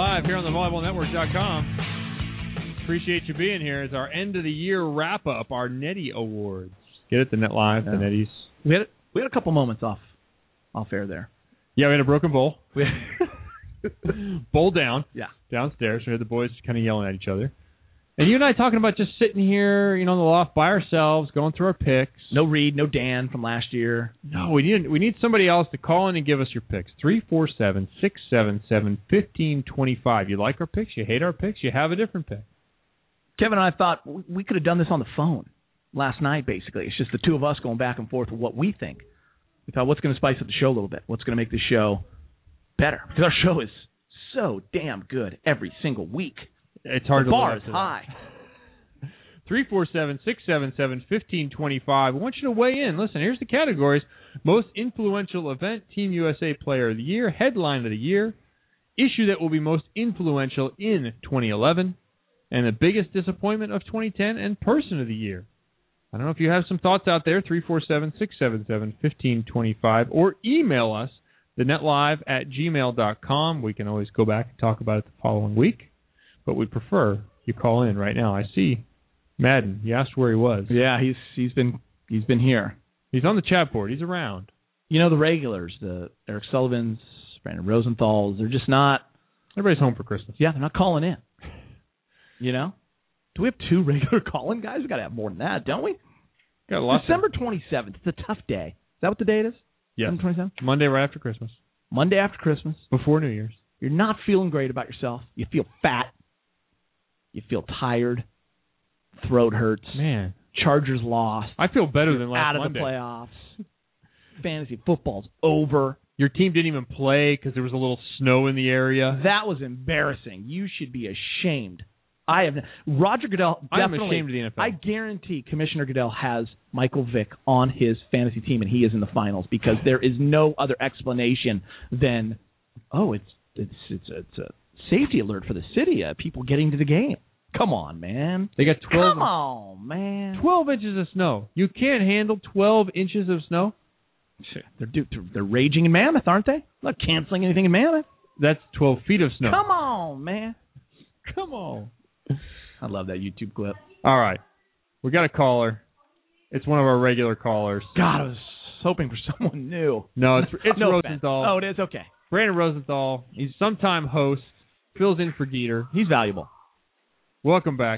Live here on the volleyball network dot com. Appreciate you being here. It's our end of the year wrap up, our Netty Awards. Get it, the Net Live, yeah. the Netties. We had we had a couple moments off off air there. Yeah, we had a broken bowl. We had bowl down. Yeah, downstairs. We had the boys kind of yelling at each other. And you and I talking about just sitting here, you know, in the loft by ourselves, going through our picks. No Reed, no Dan from last year. No, we need we need somebody else to call in and give us your picks. three four seven, six seven seven, one five two five. You like our picks? You hate our picks? You have a different pick. Kevin and I thought we could have done this on the phone last night, basically. It's just the two of us going back and forth with what we think. We thought, what's going to spice up the show a little bit? What's going to make the show better? Because our show is so damn good every single week. It's hard the to bar is high. three four seven, six seven seven, one five two five. I want you to weigh in. Listen, here's the categories. Most influential event, Team U S A Player of the Year, Headline of the Year, Issue that will be most influential in twenty eleven, and the biggest disappointment of twenty ten, and Person of the Year. I don't know if you have some thoughts out there, three four seven, six seven seven, one five two five, or email us, thenetlive at gmail dot com. We can always go back and talk about it the following week. But we'd prefer you call in right now. I see Madden. You asked where he was. Yeah, he's he's been he's been here. He's on the chat board. He's around. You know, the regulars, the Eric Sullivans, Brandon Rosenthal's, they're just not. Everybody's home for Christmas. Yeah, they're not calling in. You know? Do we have two regular calling guys? We got to have more than that, don't we? Got a lot. December twenty-seventh. It's a tough day. Is that what the date is? Yes. December twenty-seventh? Monday right after Christmas. Monday after Christmas. Before New Year's. You're not feeling great about yourself. You feel fat. You feel tired. Throat hurts. Man. Chargers lost. I feel better You're than last out of Monday. the playoffs. Fantasy football's over. Your team didn't even play because there was a little snow in the area. That was embarrassing. You should be ashamed. I have Roger Goodell. I'm Definitely, ashamed of the N F L. I guarantee Commissioner Goodell has Michael Vick on his fantasy team, and he is in the finals because there is no other explanation than, oh, it's it's it's it's a safety alert for the city. Uh, people getting to the game. Come on, man. They got twelve. Come on, man. Twelve inches of snow. You can't handle twelve inches of snow. They're they're, they're raging in Mammoth, aren't they? Not canceling anything in Mammoth. That's twelve feet of snow. Come on, man. Come on. I love that YouTube clip. All right. We got a caller. It's one of our regular callers. God, I was hoping for someone new. No, it's it's no Rosenthal. Oh, it is? Okay. Brandon Rosenthal. He's sometime host. Fills in for Geeter. He's valuable. Welcome back.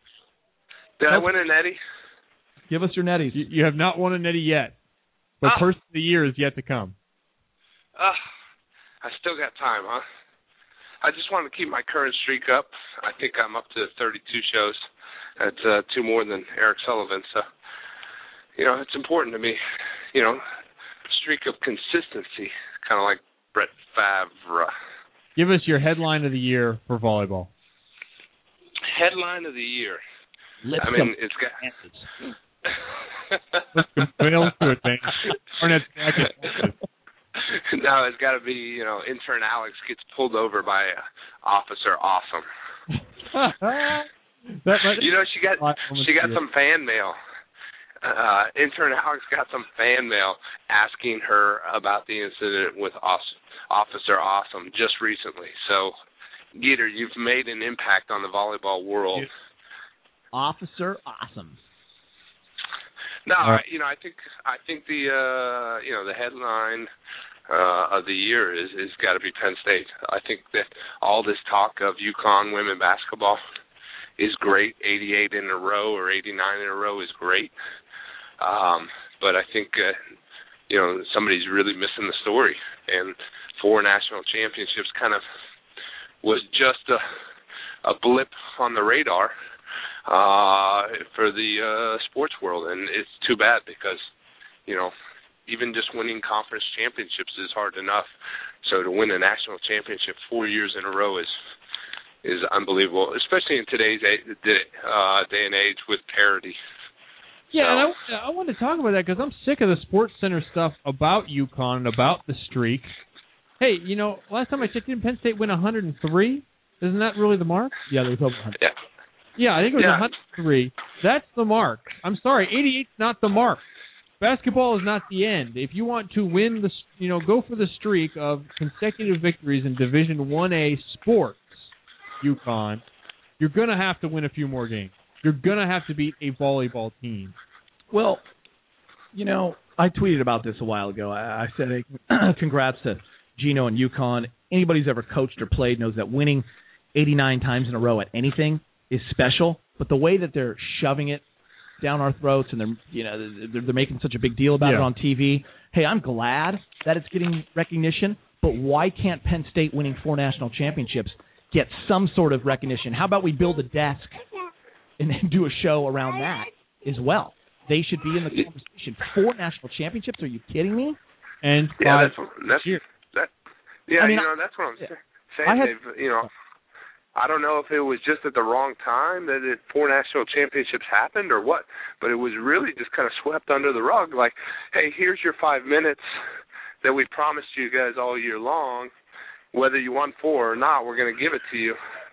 Did I win a netty? Give us your netties. You, you have not won a netty yet. But oh. Person of the Year is yet to come. Uh, I still got time, huh? I just want to keep my current streak up. I think I'm up to thirty-two shows. That's uh, two more than Eric Sullivan. So, you know, it's important to me. You know, streak of consistency, kind of like Brett Favre. Give us your headline of the year for volleyball. Headline of the year. Let's I mean, it's got. Let's compare to it, man. No, it's got to be, you know, intern Alex gets pulled over by uh, Officer Awesome. that might, you know, she got she got some fan mail. Uh, intern Alex got some fan mail asking her about the incident with Officer Awesome just recently. So, Geeter, you've made an impact on the volleyball world. Officer Awesome. No, uh, you know, I think I think the uh, you know the headline uh, of the year is is got to be Penn State. I think that all this talk of UConn women basketball is great. eighty-eight in a row or eighty-nine in a row is great. Um, but I think uh, you know somebody's really missing the story, and four national championships kind of was just a a blip on the radar. Uh, for the uh, sports world, and it's too bad because, you know, even just winning conference championships is hard enough. So to win a national championship four years in a row is is unbelievable, especially in today's uh, day and age with parity. Yeah, so. and I, I wanted to talk about that because I'm sick of the Sports Center stuff about UConn and about the streak. Hey, you know, last time I checked, didn't Penn State win one hundred three? Isn't that really the mark? Yeah, they were over one hundred. Yeah. Yeah, I think it was yeah. one hundred three. That's the mark. I'm sorry, eighty-eight's not the mark. Basketball is not the end. If you want to win the, you know, go for the streak of consecutive victories in Division one A sports, UConn, you're going to have to win a few more games. You're going to have to beat a volleyball team. Well, you know, I tweeted about this a while ago. I, I said, hey, congrats to Gino and UConn. Anybody who's ever coached or played knows that winning eighty-nine times in a row at anything is special. But the way that they're shoving it down our throats and they're, you know, they're, they're making such a big deal about yeah. it on T V. Hey, I'm glad that it's getting recognition, but why can't Penn State winning four national championships get some sort of recognition? How about we build a desk and then do a show around that as well? They should be in the conversation. Four national championships? Are you kidding me? And yeah, that's that's that. Yeah, I mean, you know, I, that's what I'm yeah. saying. I had, They've, you know, I don't know if it was just at the wrong time that it, four national championships happened or what, but it was really just kind of swept under the rug. Like, hey, here's your five minutes that we promised you guys all year long. Whether you won four or not, we're going to give it to you.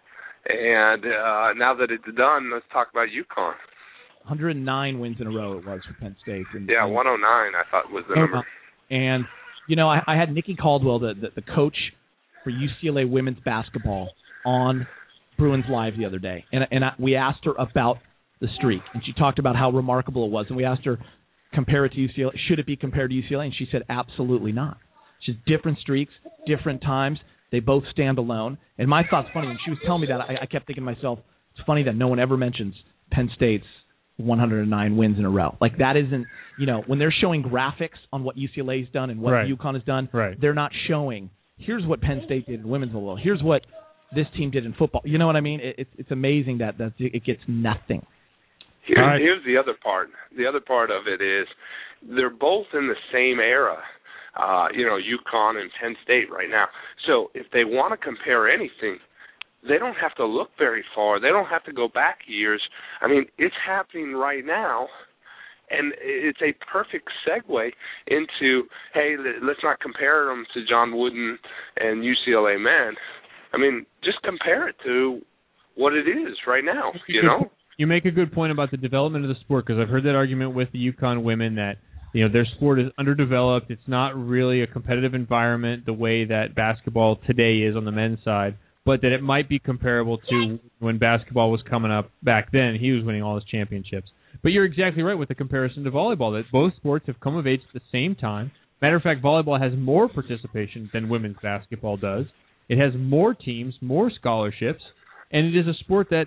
And uh, now that it's done, let's talk about UConn. one hundred nine wins in a row it was for Penn State. And, yeah, and, one oh nine I thought was the number. And, you know, I, I had Nikki Caldwell, the, the, the coach for U C L A women's basketball, on Bruins Live the other day. And, and I, we asked her about the streak. And she talked about how remarkable it was. And we asked her, compare it to U C L A. Should it be compared to U C L A? And she said, absolutely not. It's just different streaks, different times. They both stand alone. And my thought's funny. When she was telling me that, I, I kept thinking to myself, it's funny that no one ever mentions Penn State's one hundred nine wins in a row. Like, that isn't, you know, when they're showing graphics on what U C L A's done and what right. UConn has done, right. they're not showing, here's what Penn State did in women's volleyball. Here's what this team did in football. You know what I mean? It, it's it's amazing that, that it gets nothing. Here's, right. here's the other part. The other part of it is they're both in the same era. Uh, you know, UConn and Penn State right now. So if they want to compare anything, they don't have to look very far. They don't have to go back years. I mean, it's happening right now, and it's a perfect segue into, hey, let's not compare them to John Wooden and U C L A men. I mean, just compare it to what it is right now, you know? You make a good point about the development of the sport, because I've heard that argument with the UConn women that, you know, their sport is underdeveloped. It's not really a competitive environment the way that basketball today is on the men's side, but that it might be comparable to when basketball was coming up back then. He was winning all his championships. But you're exactly right with the comparison to volleyball, that both sports have come of age at the same time. Matter of fact, volleyball has more participation than women's basketball does. It has more teams, more scholarships, and it is a sport that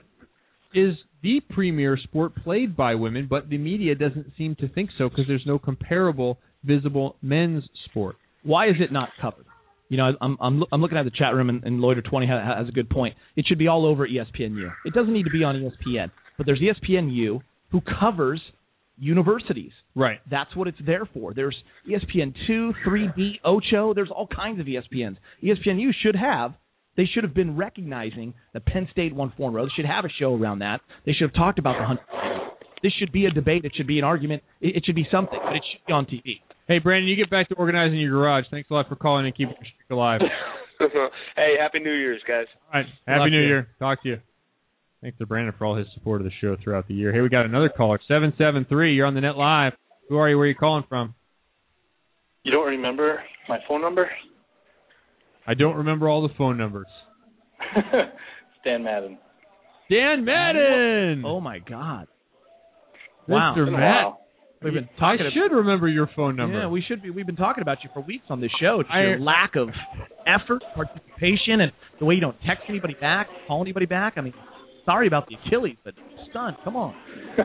is the premier sport played by women, but the media doesn't seem to think so because there's no comparable, visible men's sport. Why is it not covered? You know, I'm I'm, I'm looking at the chat room, and, and Loiter twenty has, has a good point. It should be all over E S P N U. It doesn't need to be on E S P N, but there's E S P N U who covers universities. Right. That's what it's there for. There's E S P N two, three B, Ocho. There's all kinds of E S P Ns. E S P N U should have. They should have been recognizing that Penn State won four in a row. They should have a show around that. They should have talked about the hundred. This should be a debate. It should be an argument. It, it should be something, but it should be on T V. Hey, Brandon, you get back to organizing your garage. Thanks a lot for calling and keeping your streak alive. Hey, Happy New Year's, guys. All right, Happy New Year. Talk to you. Thanks to Brandon for all his support of the show throughout the year. Hey, we got another caller, seven seven three. You're on the net live. Who are you? Where are you calling from? You don't remember my phone number? I don't remember all the phone numbers. Dan Madden. Dan Madden! Oh, my God. Wow. Mister Matt. We've been talking I should remember your phone number. Yeah, we should be. We've been talking about you for weeks on this show. It's I, your lack of effort, participation, and the way you don't text anybody back, call anybody back. I mean, sorry about the Achilles, but stunned. Come on.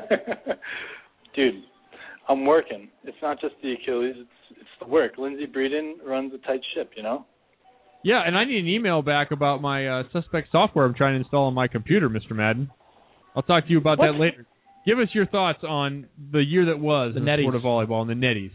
Dude, I'm working. It's not just the Achilles. It's it's the work. Lindsey Breeden runs a tight ship, you know? Yeah, and I need an email back about my uh, suspect software I'm trying to install on my computer, Mister Madden. I'll talk to you about what? that later. Give us your thoughts on the year that was the in the netties. sport of volleyball and the netties.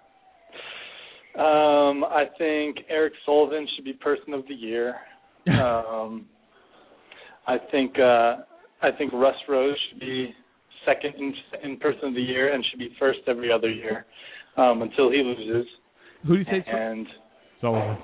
Um, I think Eric Sullivan should be Person of the Year. um, I think uh, I think Russ Rose should be second in, in Person of the Year and should be first every other year um, until he loses. Who do you say? And Sullivan.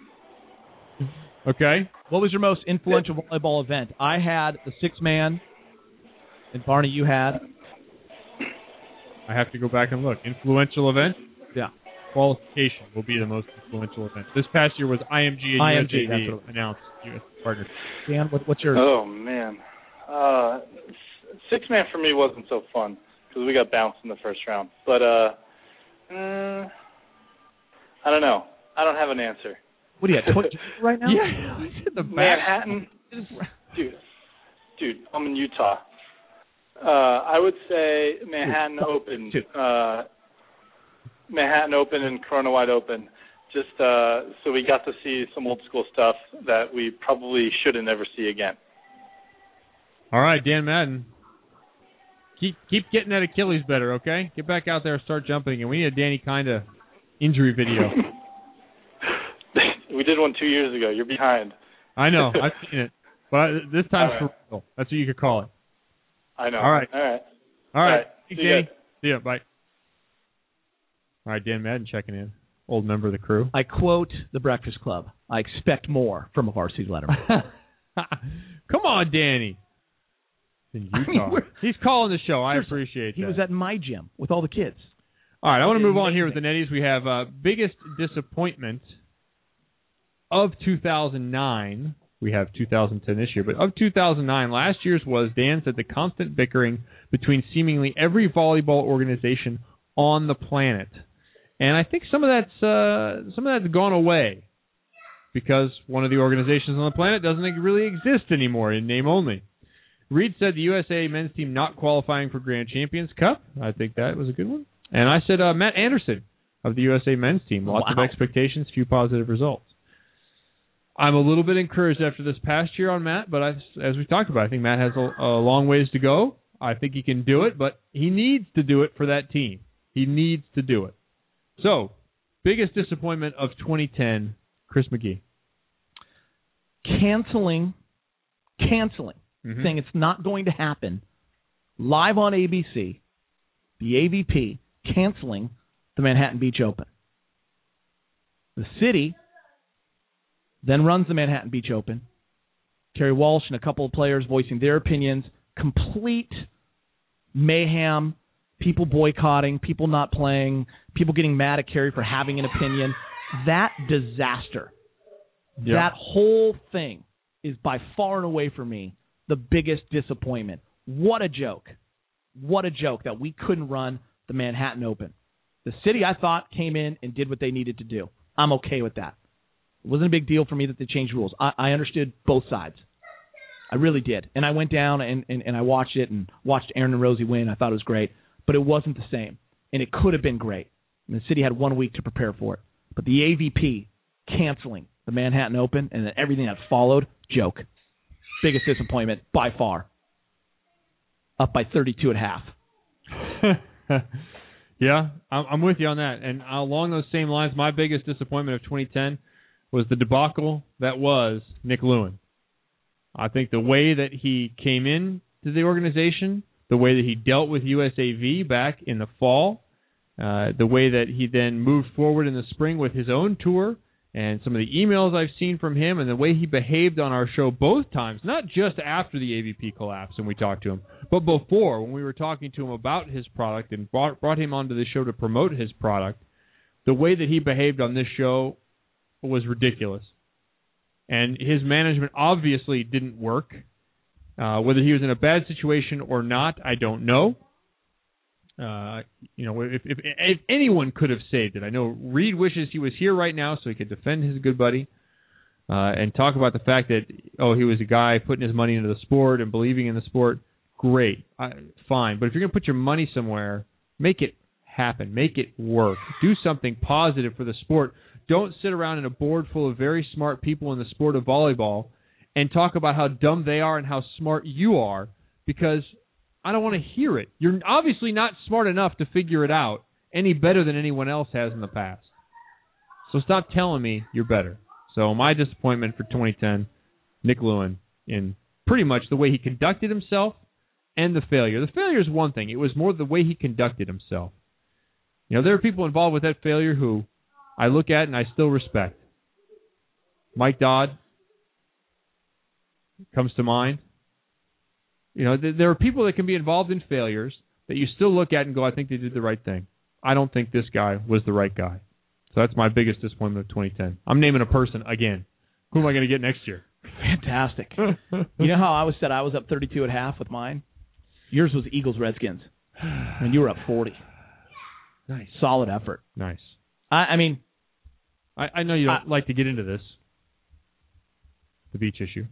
Okay. What was your most influential volleyball event? I had the six-man, and Barney, you had? I have to go back and look. Influential event? Yeah. qualification will be the most influential event. This past year was I M G and I M G, U S A V that's what- announced U S partners. Dan, what, what's your... Oh, man. Uh, six-man for me wasn't so fun because we got bounced in the first round. But, uh, uh, I don't know. I don't have an answer. What do you have, tw- right now? Yeah, the Manhattan. Dude, dude, I'm in Utah. Uh, I would say Manhattan Open. Uh, Manhattan Open and Corona Wide Open. Just uh, so we got to see some old school stuff that we probably shouldn't ever see again. All right, Dan Madden. Keep keep getting that Achilles better, okay? Get back out there and start jumping. And we need a Danny Kinda injury video. We did one two years ago. You're behind. I know. I've seen it. But I, this time's All right. for real. That's what you could call it. I know. All right. All right. All right. All right. Thanks, See you Danny. guys. See ya. Bye. All right, Dan Madden checking in. Old member of the crew. I quote The Breakfast Club. I expect more from a varsity letterman. Come on, Danny. In Utah. I mean, we're- He's calling the show. I appreciate He that. was at my gym with all the kids. All right, I want to move on Amazing. here with the Netties. We have uh, biggest disappointment of two thousand nine. We have two thousand ten this year, but of two thousand nine, last year's was, Dan said, the constant bickering between seemingly every volleyball organization on the planet. And I think some of that's uh, some of that's gone away because one of the organizations on the planet doesn't really exist anymore in name only. Reed said the U S A men's team not qualifying for Grand Champions Cup. I think that was a good one. And I said uh, Matt Anderson of the U S A men's team. Lots Wow. of expectations, few positive results. I'm a little bit encouraged after this past year on Matt, but I, as we talked about, I think Matt has a, a long ways to go. I think he can do it, but he needs to do it for that team. He needs to do it. So, biggest disappointment of twenty ten, Chris McGee. Canceling, canceling, Mhm. saying it's not going to happen, live on A B C, the A V P canceling the Manhattan Beach Open. The city then runs the Manhattan Beach Open. Kerry Walsh and a couple of players voicing their opinions. Complete mayhem, people boycotting, people not playing, people getting mad at Kerry for having an opinion. That disaster, Yep. that whole thing is by far and away for me the biggest disappointment. What a joke. What a joke that we couldn't run the Manhattan Open. The city, I thought, came in and did what they needed to do. I'm okay with that. It wasn't a big deal for me that they changed rules. I, I understood both sides. I really did. And I went down and, and, and I watched it and watched Aaron and Rosie win. I thought it was great. But it wasn't the same. And it could have been great. And the city had one week to prepare for it. But the A V P canceling the Manhattan Open and then everything that followed, joke. Biggest disappointment by far. Up by thirty-two at half. Yeah, I'm, I'm with you on that. And along those same lines, my biggest disappointment of twenty ten was the debacle that was Nick Lewin. I think the way that he came in to the organization, the way that he dealt with U S A V back in the fall, uh, the way that he then moved forward in the spring with his own tour, and some of the emails I've seen from him, and the way he behaved on our show both times, not just after the A V P collapse and we talked to him, but before when we were talking to him about his product and brought, brought him onto the show to promote his product, the way that he behaved on this show was ridiculous. And his management obviously didn't work. Uh, whether he was in a bad situation or not, I don't know. Uh, you know, if, if if anyone could have saved it, I know Reed wishes he was here right now so he could defend his good buddy uh, and talk about the fact that, oh, he was a guy putting his money into the sport and believing in the sport. Great, I, fine. But if you're going to put your money somewhere, make it happen. Make it work. Do something positive for the sport. Don't sit around in a board full of very smart people in the sport of volleyball and talk about how dumb they are and how smart you are, because I don't want to hear it. You're obviously not smart enough to figure it out any better than anyone else has in the past. So stop telling me you're better. So my disappointment for twenty ten, Nick Lewin, in pretty much the way he conducted himself and the failure. The failure is one thing. It was more the way he conducted himself. You know, there are people involved with that failure who I look at and I still respect. Mike Dodd comes to mind. You know, th- there are people that can be involved in failures that you still look at and go, I think they did the right thing. I don't think this guy was the right guy. So that's my biggest disappointment of twenty ten. I'm naming a person again. Who am I going to get next year? Fantastic. You know how I was said I was up thirty-two at half with mine? Yours was Eagles Redskins, and you were up forty. Nice. Solid effort. Nice. I, I mean, I, I know you don't I, like to get into this, the beach issue.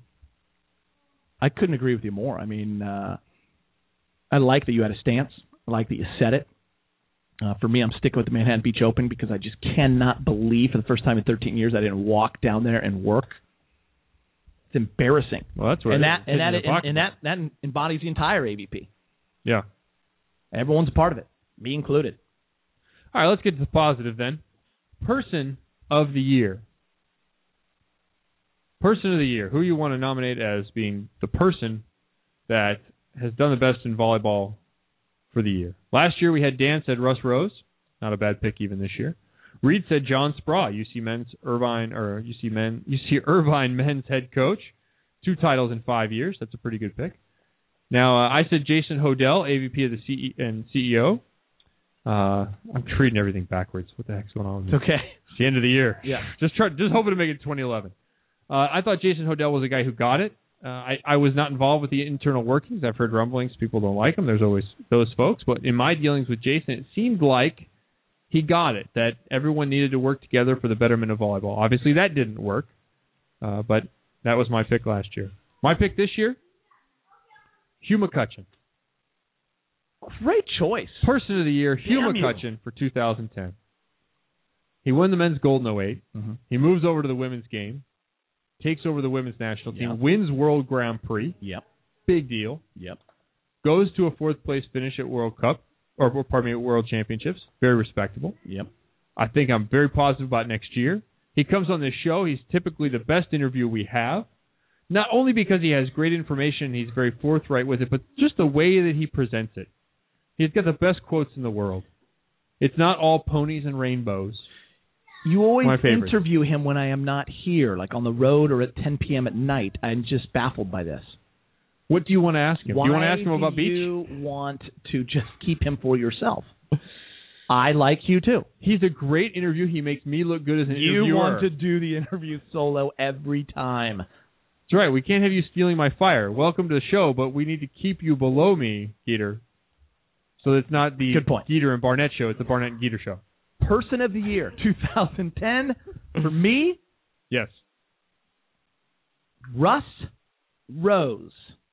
I couldn't agree with you more. I mean, uh, I like that you had a stance. I like that you said it. Uh, for me, I'm sticking with the Manhattan Beach Open because I just cannot believe for the first time in thirteen years I didn't walk down there and work. It's embarrassing. Well, that's right. And that and that and, and that that embodies the entire A V P. Yeah. Everyone's a part of it, me included. All right, let's get to the positive then. Person of the year. Person of the year. Who you want to nominate as being the person that has done the best in volleyball for the year? Last year we had Dan said Russ Rose. Not a bad pick even this year. Reed said John Spraw, U C Men's Irvine or U C Men U C Irvine Men's head coach. Two titles in five years. That's a pretty good pick. Now uh, I said Jason Hodel, A V P of the C E and C E O. Uh, I'm treating everything backwards. What the heck's going on? It's okay. It's the end of the year. Yeah. Just try, just hoping to make it twenty eleven. Uh, I thought Jason Hodel was a guy who got it. Uh, I, I was not involved with the internal workings. I've heard rumblings. People don't like him. There's always those folks. But in my dealings with Jason, it seemed like he got it, that everyone needed to work together for the betterment of volleyball. Obviously, that didn't work, uh, but that was my pick last year. My pick this year, Hugh McCutcheon. Great choice. Person of the year, Hugh Damn McCutcheon you. for two thousand ten. He won the men's gold in oh eight. Mm-hmm. He moves over to the women's game, takes over the women's national team, Yep. wins World Grand Prix. Yep. Big deal. Yep. Goes to a fourth place finish at World Cup, or pardon me, at World Championships. Very respectable. Yep. I think I'm very positive about next year. He comes on this show. He's typically the best interview we have. Not only because he has great information and he's very forthright with it, but just the way that he presents it. He's got the best quotes in the world. It's not all ponies and rainbows. You always My favorite. interview him when I am not here, like on the road or at ten p.m. at night. I'm just baffled by this. What do you want to ask him? Why do you want to ask him about do beach? you want to just keep him for yourself? I like you too. He's a great interview. He makes me look good as an You interviewer. want to do the interview solo every time. That's right. We can't have you stealing my fire. Welcome to the show, but we need to keep you below me, Geeter. So it's not the Good point. Geeter and Barnett show. It's the Barnett and Geeter show. Person of the year, twenty ten, for me, Yes. Russ Rose.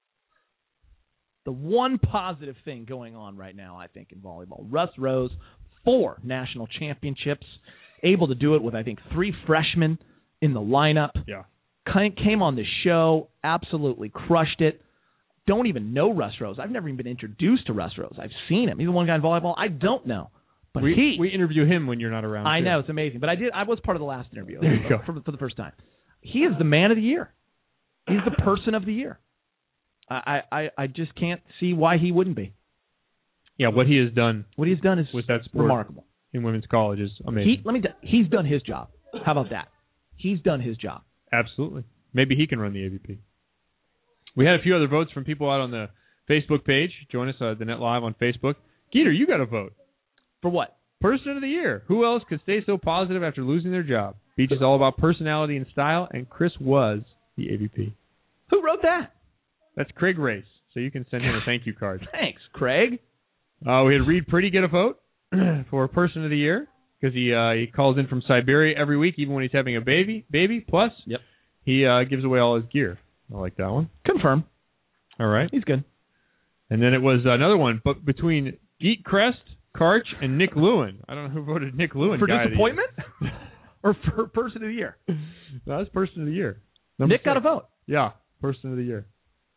The one positive thing going on right now, I think, in volleyball. Russ Rose, four national championships, able to do it with, I think, three freshmen in the lineup. Yeah. Came on the show, absolutely crushed it. Don't even know Russ Rose. I've never even been introduced to Russ Rose. I've seen him. He's the one guy in volleyball I don't know. But we, he, we interview him when you're not around. I too. know, it's amazing. But I did. I was part of the last interview There you go. for, for the first time. He is the man of the year. He's the person of the year. I, I, I just can't see why he wouldn't be. Yeah, what he has done. What he's done is with that sport remarkable. In women's college is amazing. He, let me. He's done his job. How about that? He's done his job. Absolutely. Maybe he can run the A V P. We had a few other votes from people out on the Facebook page. Join us at the Net Live on Facebook. Geeter, you got a vote. For what? Person of the year. Who else could stay so positive after losing their job? Beach is all about personality and style, and Chris was the A V P. Who wrote that? That's Craig Race. So you can send him a thank you card. Thanks, Craig. Uh, we had Reed Pretty get a vote for Person of the Year because he uh, he calls in from Siberia every week, even when he's having a baby. Baby plus, yep, he uh, gives away all his gear. I like that one. Confirm. All right, he's good. And then it was another one, but between Geet Crest, Karch, and Nick Lewin. I don't know who voted Nick Lewin for guy disappointment, or for Person of the Year. No, that's Person of the Year. Number Nick six. got a vote. Yeah, Person of the Year.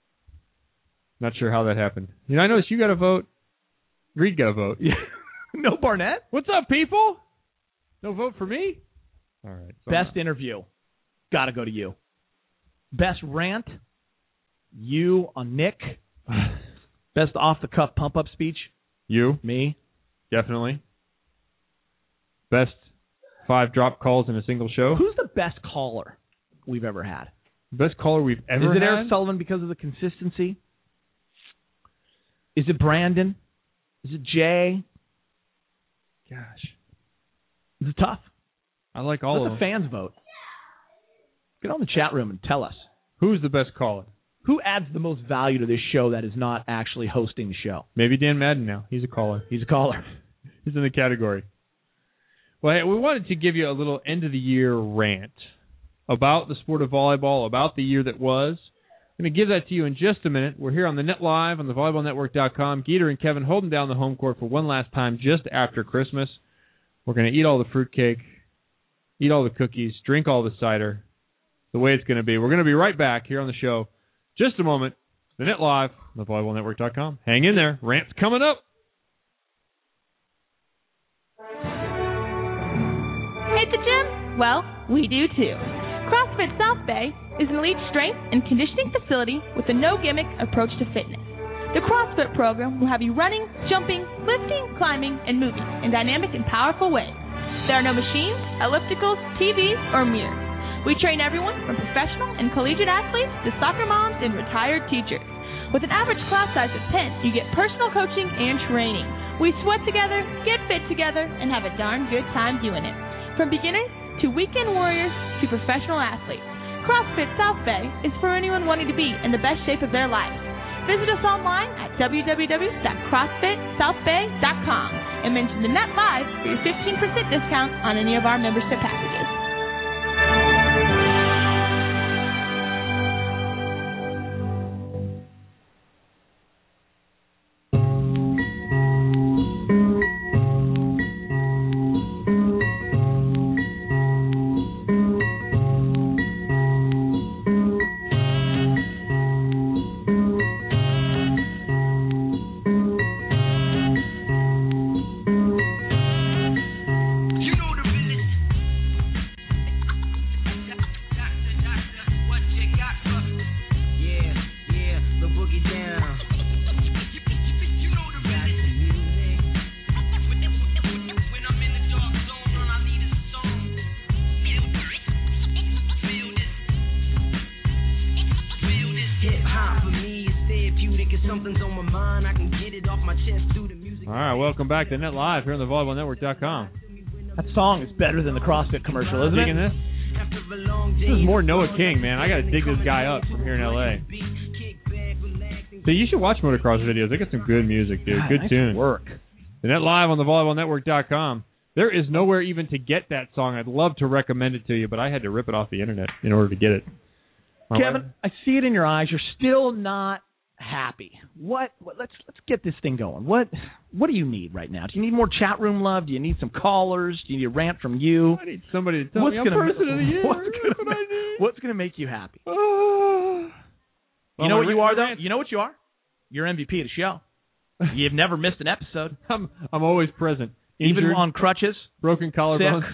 Not sure how that happened. You know, I noticed you got a vote. Reed got a vote. Yeah. No Barnett? What's up, people? No vote for me? All right. So Best interview. Got to go to you. Best rant. You on Nick. Best off-the-cuff pump-up speech. You. Me. Definitely. Best five drop calls in a single show. Who's the best caller we've ever had? Best caller we've ever had? Is it had? Eric Sullivan because of the consistency? Is it Brandon? Is it Jay? Gosh. It's tough. I like all Let of the them. fans vote. Get on the chat room and tell us. Who's the best caller? Who adds the most value to this show that is not actually hosting the show? Maybe Dan Madden now. He's a caller. He's a caller. He's in the category. Well, hey, we wanted to give you a little end-of-the-year rant about the sport of volleyball, about the year that was. I'm going to give that to you in just a minute. We're here on the Net Live on the volleyball network dot com. Geeter and Kevin holding down the home court for one last time just after Christmas. We're going to eat all the fruitcake, eat all the cookies, drink all the cider, the way it's going to be. We're going to be right back here on the show. Just a moment. The Net Live on the volleyball network dot com. Hang in there. Rant's coming up. Hate the gym? Well, we do too. CrossFit South Bay is an elite strength and conditioning facility with a no-gimmick approach to fitness. The CrossFit program will have you running, jumping, lifting, climbing, and moving in dynamic and powerful ways. There are no machines, ellipticals, T Vs, or mirrors. We train everyone from professional and collegiate athletes to soccer moms and retired teachers. With an average class size of ten, you get personal coaching and training. We sweat together, get fit together, and have a darn good time doing it. From beginners to weekend warriors to professional athletes, CrossFit South Bay is for anyone wanting to be in the best shape of their life. Visit us online at w w w dot crossfit south bay dot com and mention the Net Live for your fifteen percent discount on any of our membership packages. Welcome back to Net Live here on the volleyball network dot com. That song is better than the CrossFit commercial, isn't Digging it? this? This is more Noah King, man. I got to dig this guy up from here in L A. So you should watch motocross videos. They got some good music, dude. God, good nice tune. work. The Net Live on the volleyball network dot com. There is nowhere even to get that song. I'd love to recommend it to you, but I had to rip it off the internet in order to get it. My Kevin, wife- I see it in your eyes. You're still not happy. What, what? Let's let's get this thing going. What What do you need right now? Do you need more chat room love? Do you need some callers? Do you need a rant from you? I need somebody to tell what's me I'm gonna, person of the year. What's That's gonna, what I need. what's gonna make you happy? Oh. You know Well, what you my are, though? rant- You know what you are? You're M V P of the show. You've never missed an episode. I'm I'm always present. Even Injured, on crutches. broken collarbones.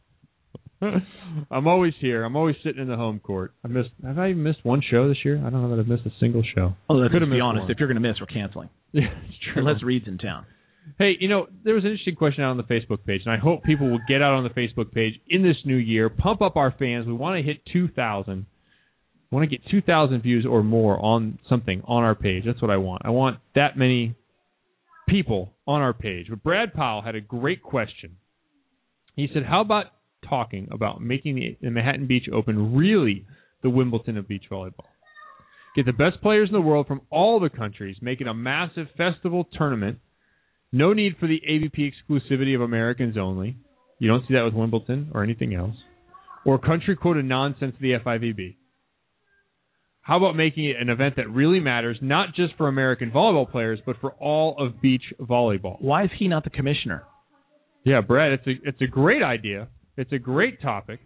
I'm always here. I'm always sitting in the home court. I missed. Have I even missed one show this year? I don't know that I've missed a single show. Oh, let's Could have be missed honest. one. If you're going to miss, we're canceling. Yeah, it's true. Unless Reed's in town. Hey, you know, there was an interesting question out on the Facebook page, and I hope people will get out on the Facebook page in this new year, pump up our fans. We want to hit two thousand. I want to get two thousand views or more on something on our page. That's what I want. I want that many people on our page. But Brad Powell had a great question. He said, how about talking about making the, the Manhattan Beach Open really the Wimbledon of beach volleyball? Get the best players in the world from all the countries, make it a massive festival tournament. No need for the A V P exclusivity of Americans only. You don't see that with Wimbledon or anything else. Or country quota nonsense of the F I V B. How about making it an event that really matters, not just for American volleyball players, but for all of beach volleyball? Why is he not the commissioner? Yeah, Brad, it's a it's a great idea. It's a great topic.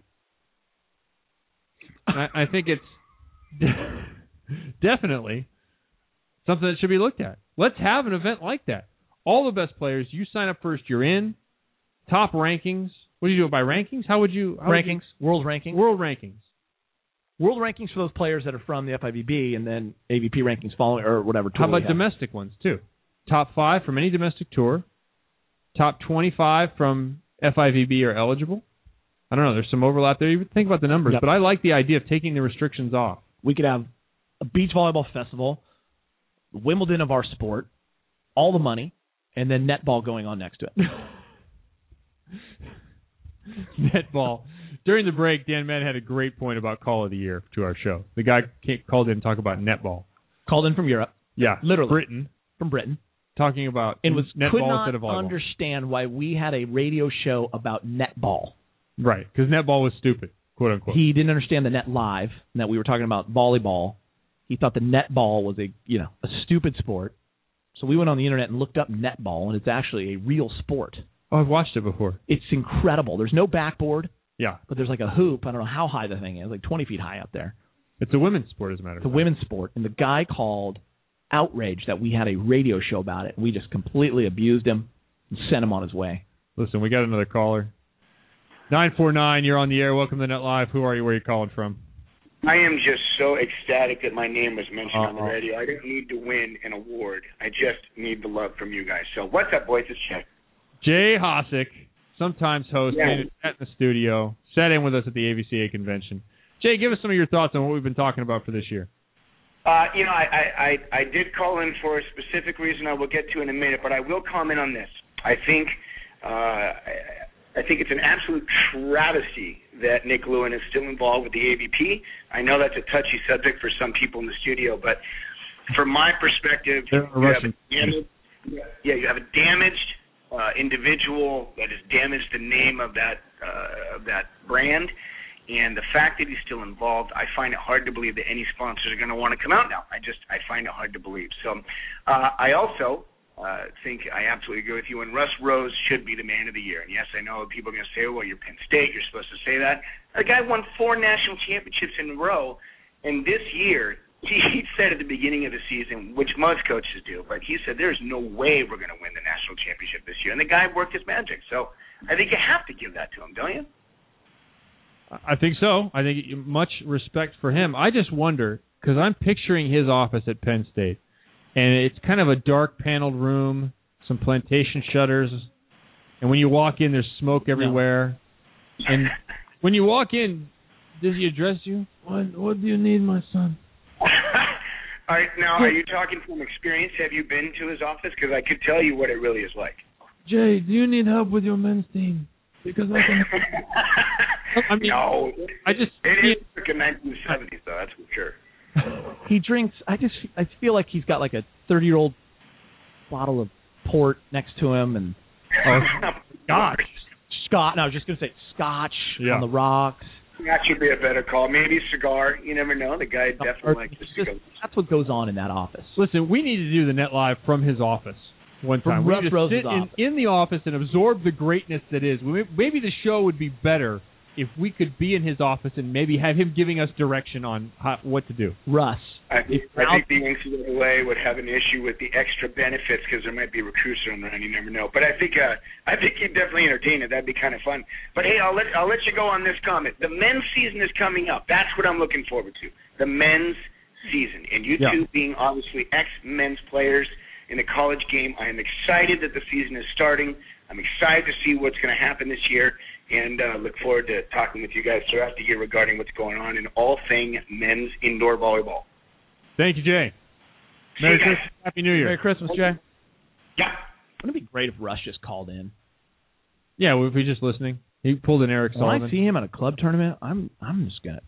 I, I think it's definitely something that should be looked at. Let's have an event like that. All the best players, you sign up first, you're in. Top rankings. What do you do by rankings? How would you... How rankings. Would you, world rankings. World rankings. World rankings for those players that are from the F I V B, and then A V P rankings following, or whatever tour How we about have. domestic ones, too? Top five from any domestic tour. Top twenty-five from F I V B are eligible. I don't know. There's some overlap there. You would think about the numbers, Yep. but I like the idea of taking the restrictions off. We could have a beach volleyball festival, Wimbledon of our sport, all the money, and then netball going on next to it. Netball. During the break, Dan Mann had a great point about Call of the Year to our show. The guy called in to talk about netball. Called in from Europe. Yeah, literally. Britain. From Britain. Talking about and was netball could not instead of volleyball. Understand why we had a radio show about netball. Right, because netball was stupid, quote unquote. He didn't understand the Net Live and that we were talking about volleyball. He thought the netball was a you know a stupid sport. So we went on the internet and looked up netball, and it's actually a real sport. Oh, I've watched it before. It's incredible. There's no backboard. Yeah. But there's like a hoop. I don't know how high the thing is, like twenty feet high up there. It's a women's sport, as a matter of fact. It's a women's sport. And the guy called outraged that we had a radio show about it. And we just completely abused him and sent him on his way. Listen, we got another caller. nine four nine, you're on the air. Welcome to Net Live. Who are you? Where are you calling from? I am just so ecstatic that my name was mentioned Uh-oh. on the radio. I don't need to win an award. I just need the love from you guys. So what's up, boys? It's Jay. Jay Hosick, sometimes host, Yeah. made it in the studio, sat in with us at the A V C A convention. Jay, give us some of your thoughts on what we've been talking about for this year. Uh, you know, I, I, I, I did call in for a specific reason I will get to in a minute, but I will comment on this. I think uh, I, I think it's an absolute travesty that Nick Lewin is still involved with the A V P. I know that's a touchy subject for some people in the studio, but from my perspective, you have, a damaged, yeah, you have a damaged uh, individual that has damaged the name of that uh, of that brand. And the fact that he's still involved, I find it hard to believe that any sponsors are going to want to come out now. I just, I find it hard to believe. So uh, I also uh, think I absolutely agree with you, and Russ Rose should be the man of the year. And yes, I know people are going to say, well, you're Penn State, you're supposed to say that. The guy won four national championships in a row, and this year, he said at the beginning of the season, which most coaches do, but he said there's no way we're going to win the national championship this year. And the guy worked his magic. So I think you have to give that to him, don't you? I think so. I think much respect for him. I just wonder, because I'm picturing his office at Penn State, and it's kind of a dark paneled room, some plantation shutters, and when you walk in, there's smoke everywhere. No. And when you walk in, does he address you? What, what do you need, my son? All right, now, are you talking from experience? Have you been to his office? Because I could tell you what it really is like. Jay, do you need help with your men's team? Because I can... I mean, no, I just it is circa nineteen seventies, though. That's for sure. He drinks. I just I feel like he's got like a thirty-year-old bottle of port next to him, and oh, scotch. Scotch. No, I was just gonna say scotch yeah. on the rocks. That should be a better call. Maybe a cigar. You never know. The guy definitely likes the cigar. That's what goes on in that office. Listen, we need to do the Net Live from his office. One time, from we Russ just Rose's sit in, office. in the office and absorb the greatness that is. Maybe the show would be better if we could be in his office and maybe have him giving us direction on how, what to do. Russ. I think, I think the N C double A would have an issue with the extra benefits because there might be recruits around, you never know. But I think uh, I think he'd definitely entertain it. That'd be kind of fun. But hey, I'll let I'll let you go on this comment. The men's season is coming up. That's what I'm looking forward to. The men's season, and you yeah. two being obviously ex-men's players in the college game, I am excited that the season is starting. I'm excited to see what's going to happen this year, and uh, look forward to talking with you guys throughout the year regarding what's going on in all thing men's indoor volleyball. Thank you, Jay. Merry Christmas. Happy New Year. Merry Christmas, Jay. Yeah. Wouldn't it be great if Russ just called in? Yeah, well, if he's just listening. He pulled an Eric when Sullivan. When I see him at a club tournament, I'm I'm just gonna.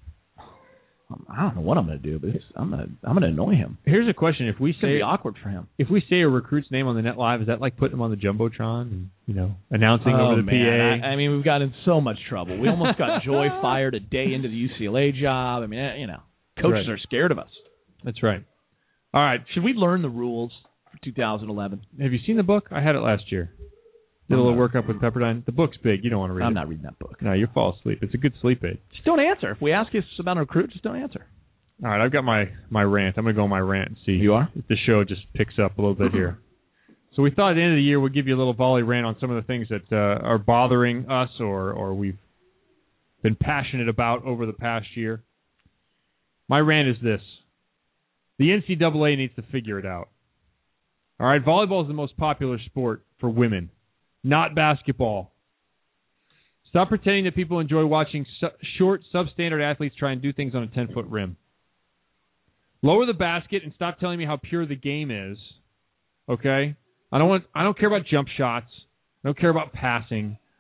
I don't know what I'm going to do, but it's, I'm going to I'm going to annoy him. Here's a question: If we it's going say to be awkward for him, if we say a recruit's name on the Net Live, is that like putting him on the jumbotron and you know announcing oh, over the man. P A? I, I mean, we've got in so much trouble. We almost got Joy fired a day into the U C L A job. I mean, you know, coaches right. are scared of us. That's right. All right, should we learn the rules for two thousand eleven? Have you seen the book? I had it last year. Did a little work up with Pepperdine. The book's big. You don't want to read I'm it. I'm not reading that book. No, you fall asleep. It's a good sleep aid. Just don't answer. If we ask you about a recruit, just don't answer. All right, I've got my, my rant. I'm going to go on my rant and see you are? if the show just picks up a little bit here. So we thought at the end of the year we'd give you a little volley rant on some of the things that uh, are bothering us or, or we've been passionate about over the past year. My rant is this. The N C double A needs to figure it out. All right, volleyball is the most popular sport for women, not basketball. Stop pretending that people enjoy watching su- short, substandard athletes try and do things on a ten-foot rim. Lower the basket and stop telling me how pure the game is. Okay? I don't want. I don't care about jump shots. I don't care about passing.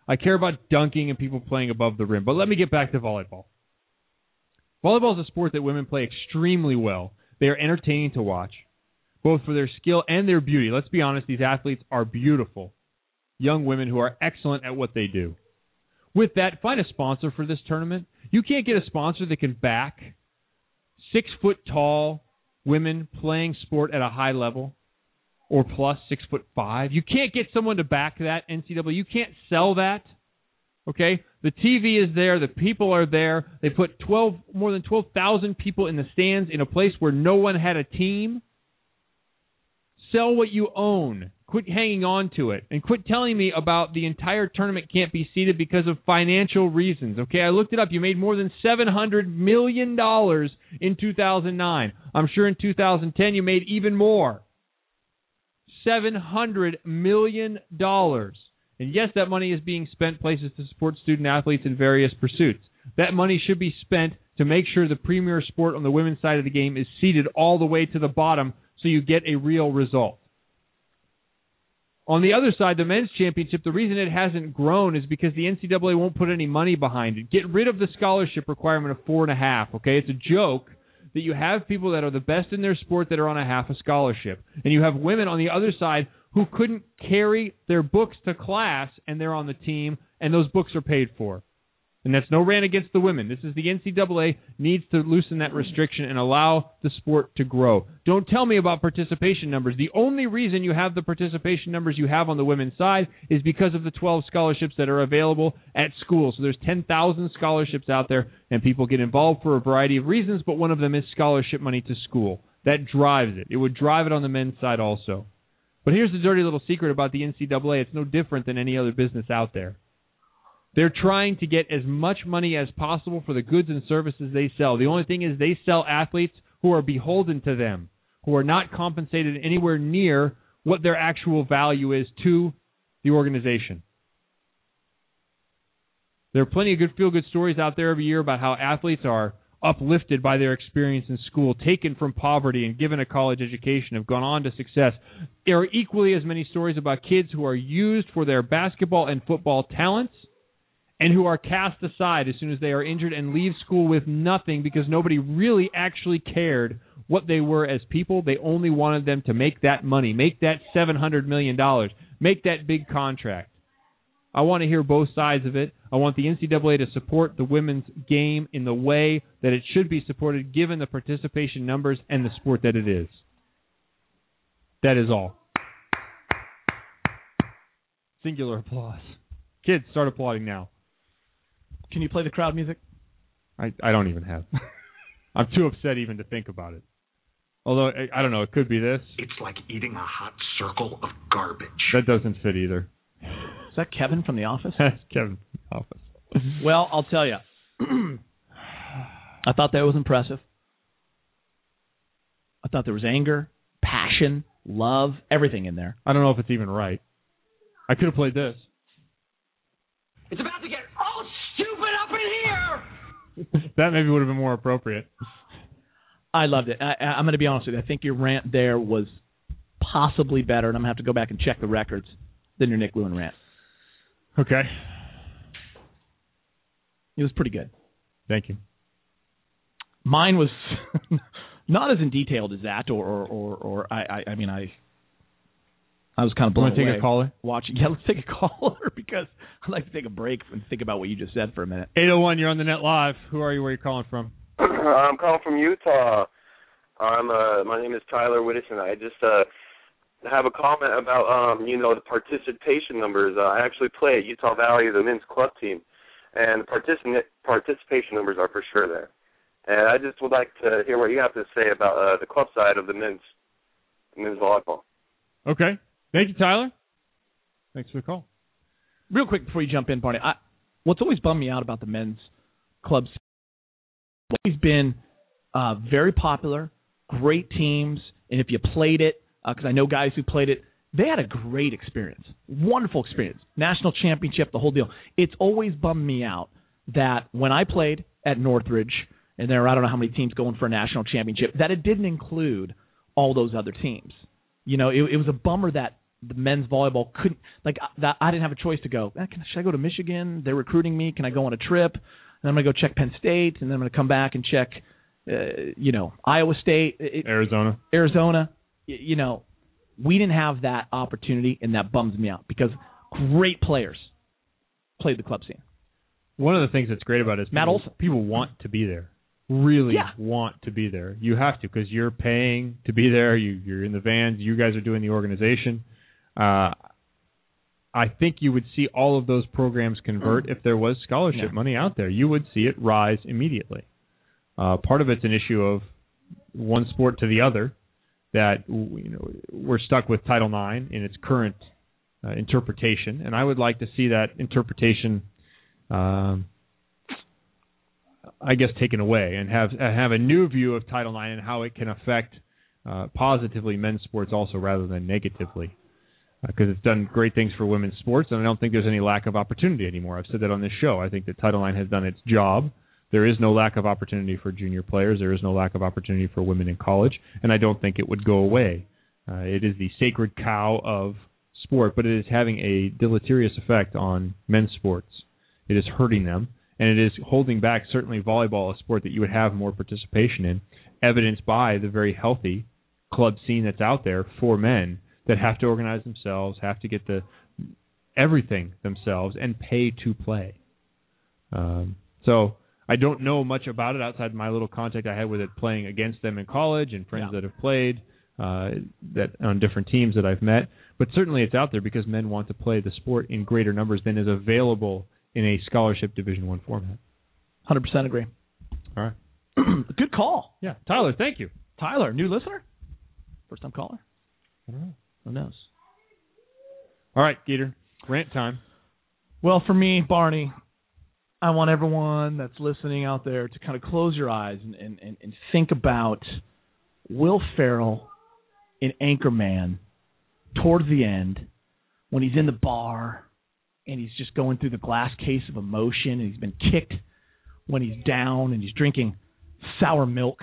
I care about dunking and people playing above the rim. But let me get back to volleyball. Volleyball is a sport that women play extremely well. They are entertaining to watch, both for their skill and their beauty. Let's be honest, these athletes are beautiful young women who are excellent at what they do. With that, find a sponsor for this tournament. You can't get a sponsor that can back six-foot-tall women playing sport at a high level or plus six foot five. You can't get someone to back that, N C double A. You can't sell that. Okay? The T V is there. The people are there. They put twelve more than twelve thousand people in the stands in a place where no one had a team. Sell what you own. Quit hanging on to it. And quit telling me about the entire tournament can't be seeded because of financial reasons. Okay, I looked it up. You made more than seven hundred million dollars in two thousand nine. I'm sure in two thousand ten you made even more. seven hundred million dollars. And yes, that money is being spent places to support student athletes in various pursuits. That money should be spent to make sure the premier sport on the women's side of the game is seeded all the way to the bottom so you get a real result. On the other side, the men's championship, the reason it hasn't grown is because the N C double A won't put any money behind it. Get rid of the scholarship requirement of four and a half, okay? It's a joke that you have people that are the best in their sport that are on a half a scholarship. And you have women on the other side who couldn't carry their books to class, and they're on the team, and those books are paid for. And that's no rant against the women. This is the N C double A needs to loosen that restriction and allow the sport to grow. Don't tell me about participation numbers. The only reason you have the participation numbers you have on the women's side is because of the twelve scholarships that are available at school. So there's ten thousand scholarships out there, and people get involved for a variety of reasons, but one of them is scholarship money to school. That drives it. It would drive it on the men's side also. But here's the dirty little secret about the N C double A. It's no different than any other business out there. They're trying to get as much money as possible for the goods and services they sell. The only thing is they sell athletes who are beholden to them, who are not compensated anywhere near what their actual value is to the organization. There are plenty of good feel-good stories out there every year about how athletes are uplifted by their experience in school, taken from poverty and given a college education, have gone on to success. There are equally as many stories about kids who are used for their basketball and football talents and who are cast aside as soon as they are injured and leave school with nothing because nobody really actually cared what they were as people. They only wanted them to make that money, make that seven hundred million dollars, make that big contract. I want to hear both sides of it. I want the N C double A to support the women's game in the way that it should be supported given the participation numbers and the sport that it is. That is all. Singular applause. Kids, start applauding now. Can you play the crowd music? I, I don't even have. I'm too upset even to think about it. Although, I, I don't know, it could be this. It's like eating a hot circle of garbage. That doesn't fit either. Is that Kevin from The Office? That's Kevin from The Office. Well, I'll tell you. I thought that was impressive. I thought there was anger, passion, love, everything in there. I don't know if it's even right. I could have played this. It's about to get all stupid up in here! That maybe would have been more appropriate. I loved it. I, I'm going to be honest with you. I think your rant there was possibly better, and I'm going to have to go back and check the records, than your Nick Lewin rant. Okay. It was pretty good. Thank you. Mine was not as in detailed as that, or or or, or I, I I mean I I was kind of blown away. Want to take a caller? Watching, yeah, let's take a caller because I'd like to take a break and think about what you just said for a minute. eight oh one, you're on the net live. Who are you? Where are you calling from? I'm calling from Utah. I'm uh, my name is Tyler Whittison. I just uh, have a comment about um, you know the participation numbers. Uh, I actually play at Utah Valley, the men's club team, and the particip- participation numbers are for sure there. And I just would like to hear what you have to say about uh, the club side of the men's men's volleyball. Okay. Thank you, Tyler. Thanks for the call. Real quick before you jump in, Barney, I, what's always bummed me out about the men's clubs has always been uh, very popular, great teams, and if you played it, because uh, I know guys who played it, they had a great experience, wonderful experience, national championship, the whole deal. It's always bummed me out that when I played at Northridge, and there are I don't know how many teams going for a national championship, that it didn't include all those other teams. You know, it, it was a bummer that the men's volleyball couldn't like that. I didn't have a choice to go. Eh, can, should I go to Michigan? They're recruiting me. Can I go on a trip? And then I'm gonna go check Penn State, and then I'm gonna come back and check, uh, you know, Iowa State, it, Arizona, Arizona. You know, we didn't have that opportunity, and that bums me out because great players played the club scene. One of the things that's great about it is Matt people, Olson. people want to be there. Really yeah. want to be there. You have to because you're paying to be there. You, you're in the vans. You guys are doing the organization. Uh, I think you would see all of those programs convert if there was scholarship yeah. money out there. You would see it rise immediately. Uh, part of it's an issue of one sport to the other that you know we're stuck with Title nine in its current uh, interpretation, and I would like to see that interpretation, um, I guess, taken away and have have a new view of Title nine and how it can affect uh, positively men's sports also rather than negatively. Because uh, it's done great things for women's sports, and I don't think there's any lack of opportunity anymore. I've said that on this show. I think that Title nine has done its job. There is no lack of opportunity for junior players. There is no lack of opportunity for women in college, and I don't think it would go away. Uh, it is the sacred cow of sport, but it is having a deleterious effect on men's sports. It is hurting them, and it is holding back certainly volleyball, a sport that you would have more participation in, evidenced by the very healthy club scene that's out there for men that have to organize themselves, have to get the everything themselves, and pay to play. Um, so I don't know much about it outside my little contact I had with it playing against them in college and friends yeah. that have played uh, that on different teams that I've met. But certainly it's out there because men want to play the sport in greater numbers than is available in a scholarship Division I format. one hundred percent agree. All right. Good call. Yeah. Tyler, thank you. Tyler, new listener? First-time caller? I don't know. Who knows? All right, Gator, rant time. Well, for me, Barney, I want everyone that's listening out there to kind of close your eyes and, and, and, and think about Will Ferrell in Anchorman towards the end when he's in the bar and he's just going through the glass case of emotion and he's been kicked when he's down and he's drinking sour milk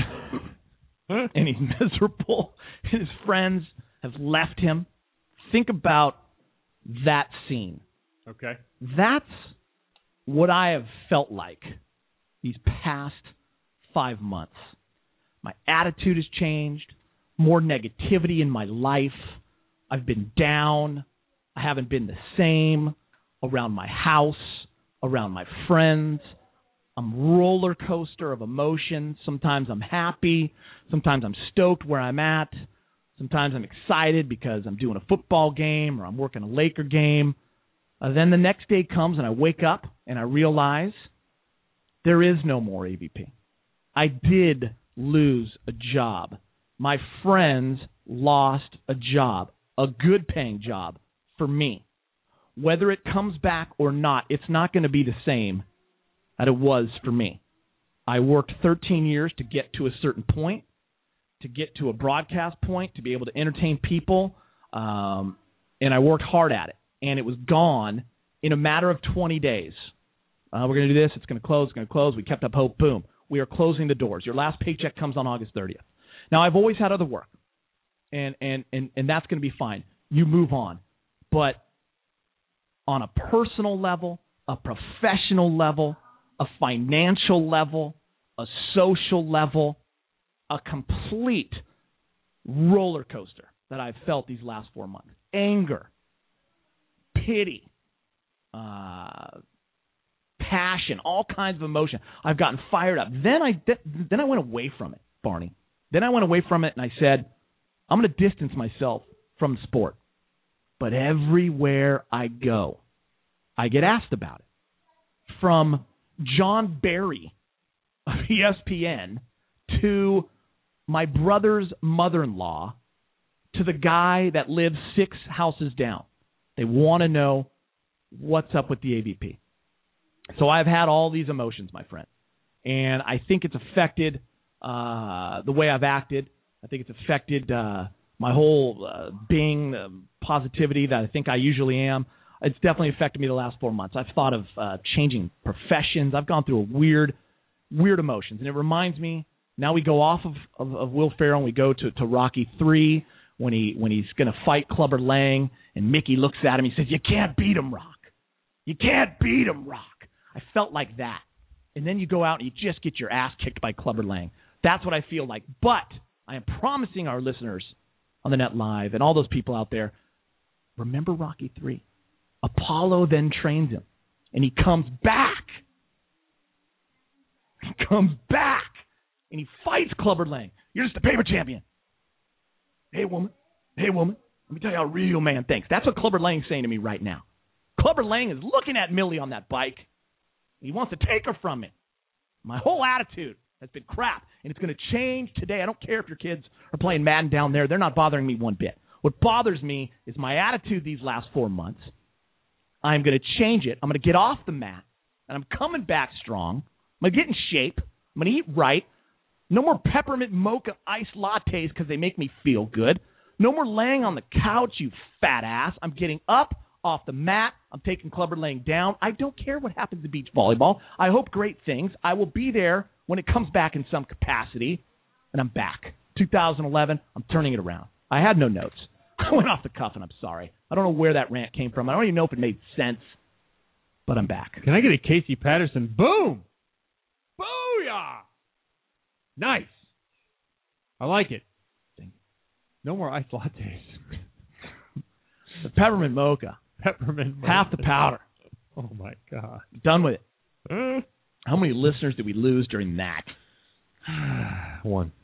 and he's miserable and his friends have left him. Think about that scene. Okay. That's what I have felt like these past five months. My attitude has changed, more negativity in my life. I've been down. I haven't been the same around my house, around my friends. I'm a roller coaster of emotions. Sometimes I'm happy. Sometimes I'm stoked where I'm at. Sometimes I'm excited because I'm doing a football game or I'm working a Laker game. Uh, then the next day comes and I wake up and I realize there is no more A V P. I did lose a job. My friends lost a job, a good-paying job for me. Whether it comes back or not, it's not going to be the same that it was for me. I worked thirteen years to get to a certain point, to get to a broadcast point, to be able to entertain people, um, and I worked hard at it. And it was gone in a matter of twenty days. Uh, we're going to do this. It's going to close. It's going to close. We kept up hope. Boom. We are closing the doors. Your last paycheck comes on August thirtieth. Now, I've always had other work, and, and, and, and that's going to be fine. You move on. But on a personal level, a professional level, a financial level, a social level, a complete roller coaster that I've felt these last four months. Anger, pity, uh, passion, all kinds of emotion. I've gotten fired up. Then I then I went away from it, Barney. Then I went away from it and I said, I'm going to distance myself from sport. But everywhere I go, I get asked about it. From John Barry of E S P N to my brother's mother-in-law to the guy that lives six houses down. They want to know what's up with the A V P. So I've had all these emotions, my friend. And I think it's affected uh, the way I've acted. I think it's affected uh, my whole uh, being, uh, positivity that I think I usually am. It's definitely affected me the last four months. I've thought of uh, changing professions. I've gone through a weird, weird emotions. And it reminds me, now we go off of, of, of Will Ferrell and we go to, to Rocky three when he when he's going to fight Clubber Lang, and Mickey looks at him. He says, "You can't beat him, Rock. You can't beat him, Rock." I felt like that. And then you go out and you just get your ass kicked by Clubber Lang. That's what I feel like. But I am promising our listeners on the Net Live and all those people out there, remember Rocky three. Apollo then trains him, and he comes back. He comes back, and he fights Clubber Lang. You're just a paper champion. Hey, woman. Hey, woman. Let me tell you how a real man thinks. That's what Clubber Lang's saying to me right now. Clubber Lang is looking at Millie on that bike. He wants to take her from him. My whole attitude has been crap, and it's going to change today. I don't care if your kids are playing Madden down there. They're not bothering me one bit. What bothers me is my attitude these last four months. I'm going to change it. I'm going to get off the mat, and I'm coming back strong. I'm going to get in shape. I'm going to eat right. No more peppermint mocha iced lattes because they make me feel good. No more laying on the couch, you fat ass. I'm getting up off the mat. I'm taking Clubber Lang down. I don't care what happens to beach volleyball. I hope great things. I will be there when it comes back in some capacity, and I'm back. two thousand eleven, I'm turning it around. I had no notes. I went off the cuff, and I'm sorry. I don't know where that rant came from. I don't even know if it made sense, but I'm back. Can I get a Casey Patterson? Boom! Booyah! Nice. I like it. No more iced lattes. The peppermint mocha. Peppermint mocha. Half the powder. Oh, my God. Done with it. Uh, How many listeners did we lose during that? One.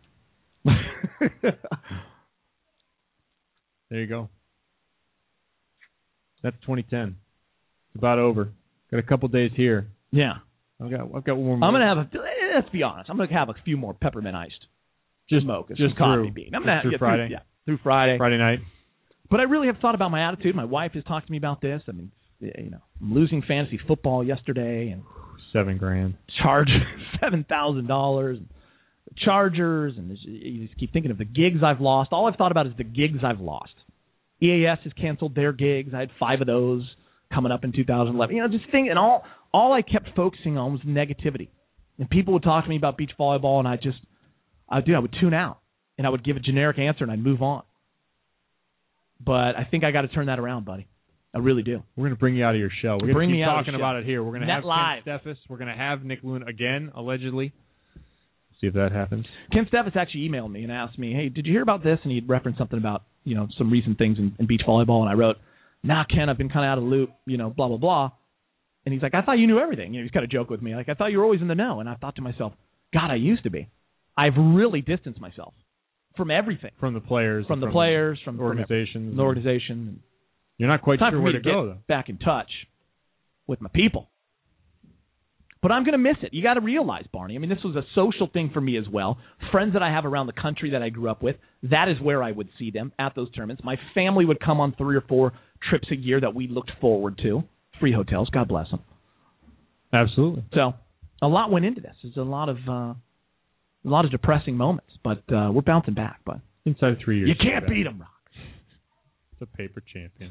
There you go. That's twenty ten. It's about over. Got a couple days here. Yeah. I've got, I've got one more. I'm going to have a, let's be honest, I'm going to have a few more peppermint iced. Just mocha. Just coffee through, bean. I'm just gonna, through yeah, Friday. Through, yeah, through Friday. Friday night. But I really have thought about my attitude. My wife has talked to me about this. I mean, you know, I'm losing fantasy football yesterday, and seven grand. Charge seven thousand dollars. Chargers, and you just keep thinking of the gigs I've lost. All I've thought about is the gigs I've lost. E A S has canceled their gigs. I had five of those coming up in two thousand eleven. You know, just think, and all all I kept focusing on was negativity. And people would talk to me about beach volleyball, and I just, I do, I would tune out, and I would give a generic answer, and I'd move on. But I think I got to turn that around, buddy. I really do. We're going to bring you out of your shell. We're going bring to keep me talking out about it here. We're going to have live. Ken Steffes. We're going to have Nick Loon again, allegedly. See if that happens. Ken Steffes actually emailed me and asked me, hey, did you hear about this? And he'd referenced something about, you know, some recent things in, in beach volleyball. And I wrote, nah, Ken, I've been kind of out of the loop, you know, blah, blah, blah. And he's like, I thought you knew everything. You know, he's kind of joke with me. Like, I thought you were always in the know. And I thought to myself, God, I used to be. I've really distanced myself from everything. From the players. From the from players. From organizations. From the organization. You're not quite Time sure for where me to, to go, get though. back in touch with my people. But I'm going to miss it. You got to realize, Barney. I mean, this was a social thing for me as well. Friends that I have around the country that I grew up with, that is where I would see them at those tournaments. My family would come on three or four trips a year that we looked forward to. Free hotels. God bless them. Absolutely. So a lot went into this. There's a lot of uh, a lot of depressing moments, but uh, we're bouncing back. But inside of three years, you can't beat them, Rock. It's a paper champion.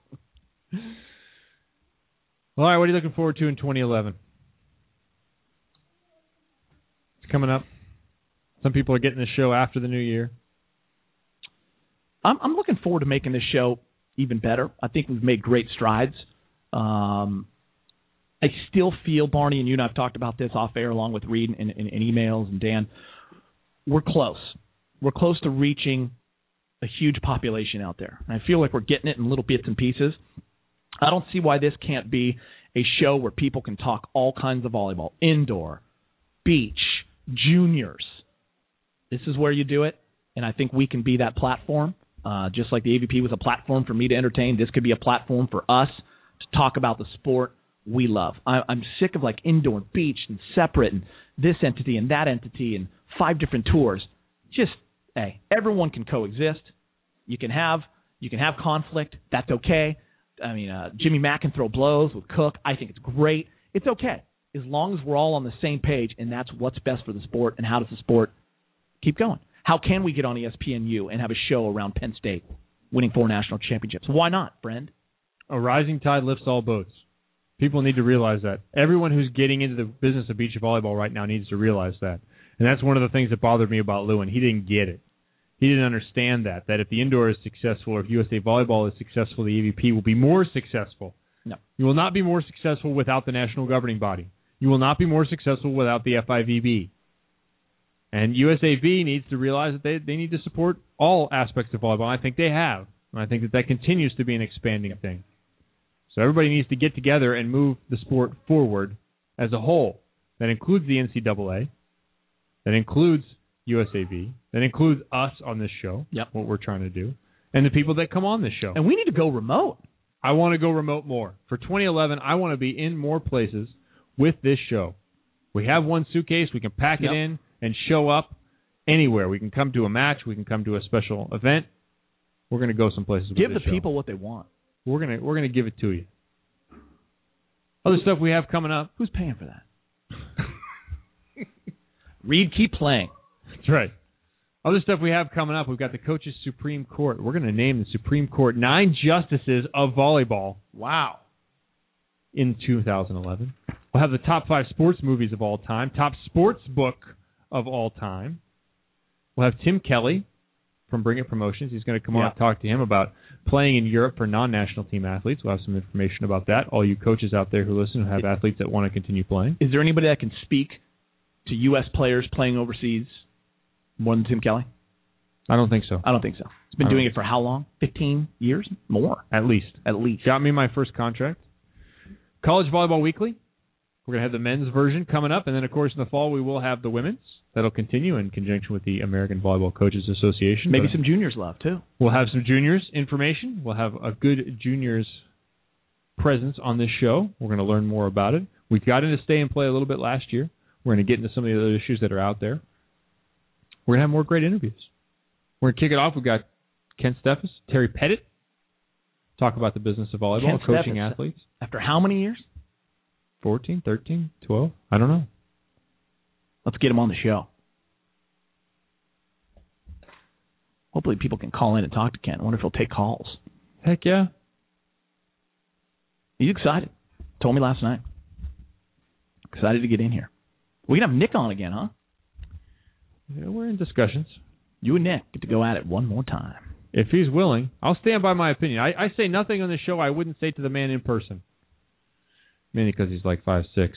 All right, what are you looking forward to in twenty eleven? It's coming up. Some people are getting the show after the new year. I'm, I'm looking forward to making this show even better. I think we've made great strides. Um, I still feel, Barney, and you and I have talked about this off air along with Reed and, and, and emails and Dan, we're close. We're close to reaching a huge population out there. And I feel like we're getting it in little bits and pieces. I don't see why this can't be a show where people can talk all kinds of volleyball, indoor, beach, juniors. This is where you do it, and I think we can be that platform. Uh, just like the A V P was a platform for me to entertain, this could be a platform for us to talk about the sport we love. I, I'm sick of like indoor, beach, and separate, and this entity and that entity, and five different tours. Just, hey, everyone can coexist. You can have you can have conflict. That's okay. I mean, uh, Jimmy Mack can throw blows with Cook. I think it's great. It's okay as long as we're all on the same page, and that's what's best for the sport and how does the sport keep going. How can we get on E S P N U and have a show around Penn State winning four national championships? Why not, friend? A rising tide lifts all boats. People need to realize that. Everyone who's getting into the business of beach volleyball right now needs to realize that. And that's one of the things that bothered me about Lewin. He didn't get it. He He didn't understand that, that if the indoor is successful or if U S A Volleyball is successful, the A V P will be more successful. No. You will not be more successful without the national governing body. You will not be more successful without the F I V B. And U S A V needs to realize that they, they need to support all aspects of volleyball. I think they have. And I think that that continues to be an expanding thing. So everybody needs to get together and move the sport forward as a whole. That includes the N C double A. That includes U S A V. That includes us on this show, yep. what we're trying to do, and the people that come on this show. And we need to go remote. I want to go remote more. For twenty eleven, I want to be in more places with this show. We have one suitcase. We can pack yep. it in and show up anywhere. We can come to a match. We can come to a special event. We're going to go some places. Give with the this people show. what they want. We're going to we're going to give it to you. Other stuff we have coming up. Who's paying for that? Reed, keep playing. That's right. Other stuff we have coming up, we've got the Coaches Supreme Court. We're going to name the Supreme Court nine justices of volleyball. Wow. In two thousand eleven. We'll have the top five sports movies of all time, top sports book of all time. We'll have Tim Kelly from Bring It Promotions. He's going to come on yeah. and talk to him about playing in Europe for non-national team athletes. We'll have some information about that. All you coaches out there who listen who have athletes that want to continue playing. Is there anybody that can speak to U S players playing overseas more than Tim Kelly? I don't think so. I don't think so. He's been doing it for how long? fifteen years? More. At least. At least. Got me my first contract. College Volleyball Weekly. We're going to have the men's version coming up. And then, of course, in the fall, we will have the women's. That'll continue in conjunction with the American Volleyball Coaches Association. Maybe but some juniors love, too. We'll have some juniors information. We'll have a good juniors presence on this show. We're going to learn more about it. We got into stay and play a little bit last year. We're going to get into some of the other issues that are out there. We're going to have more great interviews. We're going to kick it off. We've got Ken Steffes, Terry Pettit, talk about the business of volleyball, Ken coaching Steffes, athletes. After how many years? fourteen, thirteen, twelve? I don't know. Let's get him on the show. Hopefully people can call in and talk to Ken. I wonder if he'll take calls. Heck yeah. He's excited. Told me last night. Excited to get in here. We can have Nick on again, huh? Yeah, we're in discussions. You and Nick get to go at it one more time. If he's willing, I'll stand by my opinion. I, I say nothing on the show I wouldn't say to the man in person. Mainly because he's like five six.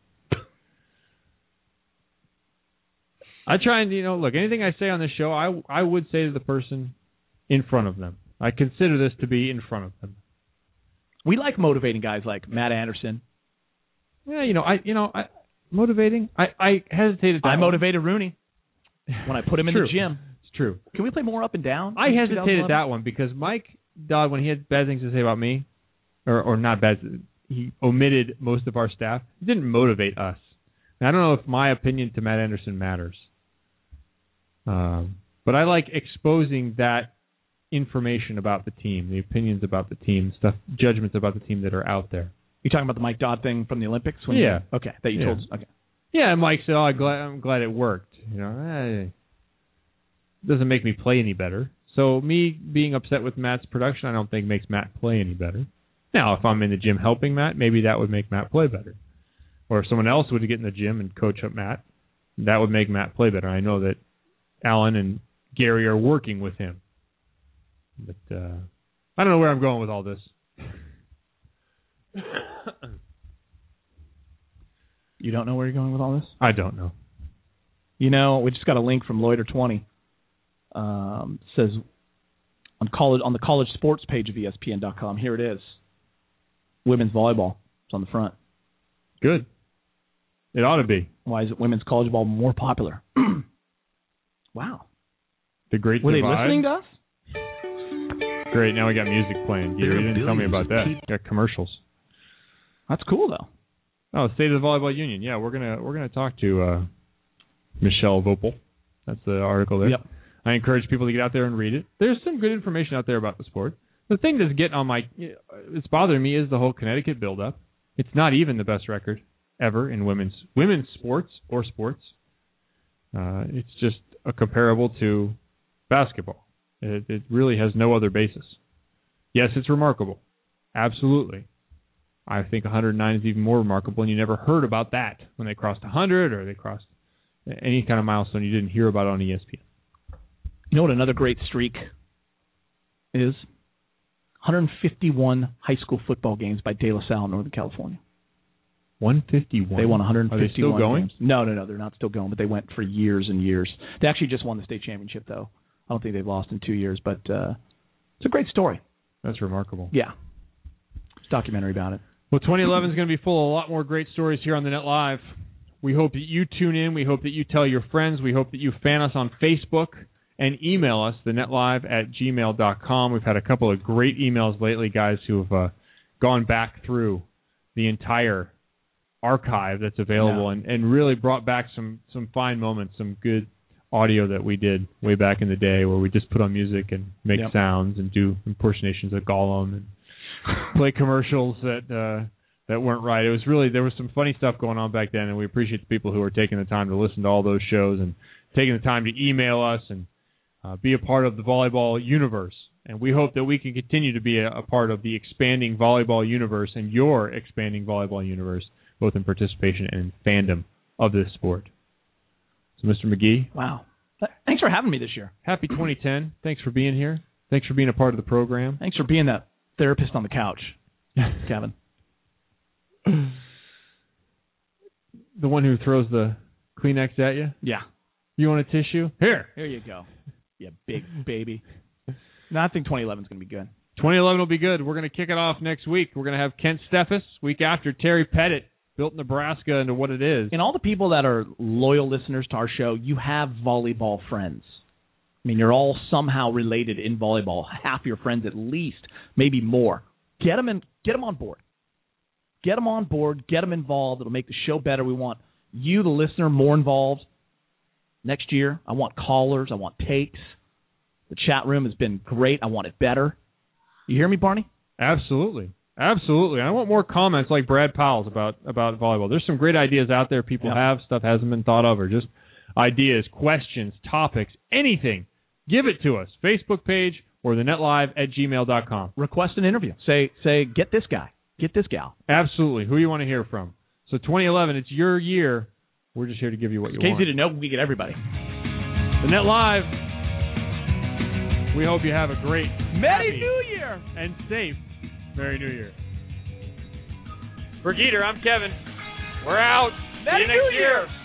I try and, you know, look, anything I say on this show, I, I would say to the person in front of them. I consider this to be in front of them. We like motivating guys like Matt Anderson. Yeah, you know, I you know, I motivating. I, I hesitated. I motivated Rooney when I put him in True. the gym. It's true. Can we play more up and down? I hesitated that one because Mike Dodd, when he had bad things to say about me, or or not bad, he omitted most of our staff. He didn't motivate us. And I don't know if my opinion to Matt Anderson matters. Um, but I like exposing that information about the team, the opinions about the team, stuff, judgments about the team that are out there. You talking about the Mike Dodd thing from the Olympics? When yeah. You, okay. That you yeah. told us. Okay. Yeah, and Mike said, "Oh, I'm glad, I'm glad it worked." You know, eh, it doesn't make me play any better. So me being upset with Matt's production, I don't think makes Matt play any better. Now, if I'm in the gym helping Matt, maybe that would make Matt play better. Or if someone else would get in the gym and coach up Matt, that would make Matt play better. I know that Alan and Gary are working with him. But uh, I don't know where I'm going with all this. You don't know where you're going with all this? I don't know. You know, we just got a link from Loiter twenty. Um, says on college on the college sports page of E S P N dot com. Here it is. Women's volleyball. It's on the front. Good. It ought to be. Why is it women's college ball more popular? Wow. The Great Were Divide. they listening to us? Great. Now we got music playing. You didn't tell me about that. We got commercials. That's cool though. Oh, State of the Volleyball Union. Yeah, we're gonna we're gonna talk to uh, Michelle Vopel. That's the article there. Yep. I encourage people to get out there and read it. There's some good information out there about the sport. The thing that's getting on my it's bothering me is the whole Connecticut buildup. It's not even the best record ever in women's women's sports or sports. Uh, it's just a comparable to basketball. It, it really has no other basis. Yes, it's remarkable. Absolutely. I think one hundred nine is even more remarkable, and you never heard about that when they crossed one hundred or they crossed any kind of milestone. You didn't hear about it on E S P N. You know what another great streak is? one hundred fifty-one high school football games by De La Salle in Northern California. one hundred fifty-one? They won one hundred fifty-one Are they still going? games. No, no, no, they're not still going, but they went for years and years. They actually just won the state championship, though. I don't think they've lost in two years, but uh, it's a great story. That's remarkable. Yeah. It's a documentary about it. Well, twenty eleven is going to be full of a lot more great stories here on the Net Live. We hope that you tune in. We hope that you tell your friends. We hope that you fan us on Facebook and email us, the netlive at gmail dot com. We've had a couple of great emails lately, guys, who have uh, gone back through the entire archive that's available Yeah. and, and really brought back some, some fine moments, some good audio that we did way back in the day where we just put on music and make Yep. sounds and do impersonations of Gollum and play commercials that uh, that weren't right. It was really, there was some funny stuff going on back then, and we appreciate the people who are taking the time to listen to all those shows and taking the time to email us and uh, be a part of the volleyball universe. And we hope that we can continue to be a, a part of the expanding volleyball universe and your expanding volleyball universe, both in participation and fandom of this sport. So, Mister McGee. Wow. Thanks for having me this year. Happy twenty ten. Thanks for being here. Thanks for being a part of the program. Thanks for being that therapist on the couch, Kevin. The one who throws the Kleenex at you? Yeah. You want a tissue? Here. Here you go. You big baby. No, I think twenty eleven is going to be good. twenty eleven will be good. We're going to kick it off next week. We're going to have Kent Steffes. Week after, Terry Pettit built Nebraska into what it is. And all the people that are loyal listeners to our show, you have volleyball friends. I mean, you're all somehow related in volleyball. Half your friends at least, maybe more. Get them, in, get them on board. Get them on board. Get them involved. It'll make the show better. We want you, the listener, more involved. Next year, I want callers. I want takes. The chat room has been great. I want it better. You hear me, Barney? Absolutely. Absolutely. I want more comments like Brad Powell's about, about volleyball. There's some great ideas out there people Yep. have. Stuff hasn't been thought of, or just ideas, questions, topics, anything. Give it to us. Facebook page or the netlive at gmail dot com. Request an interview. Say, say, get this guy. Get this gal. Absolutely. Who you want to hear from. So twenty eleven, it's your year. We're just here to give you what you In case want. you didn't know, we get everybody. The Net Live. We hope you have a great, Merry happy, New Year! and safe Merry New Year. For Geeter, I'm Kevin. We're out. Merry See you next New year. Year!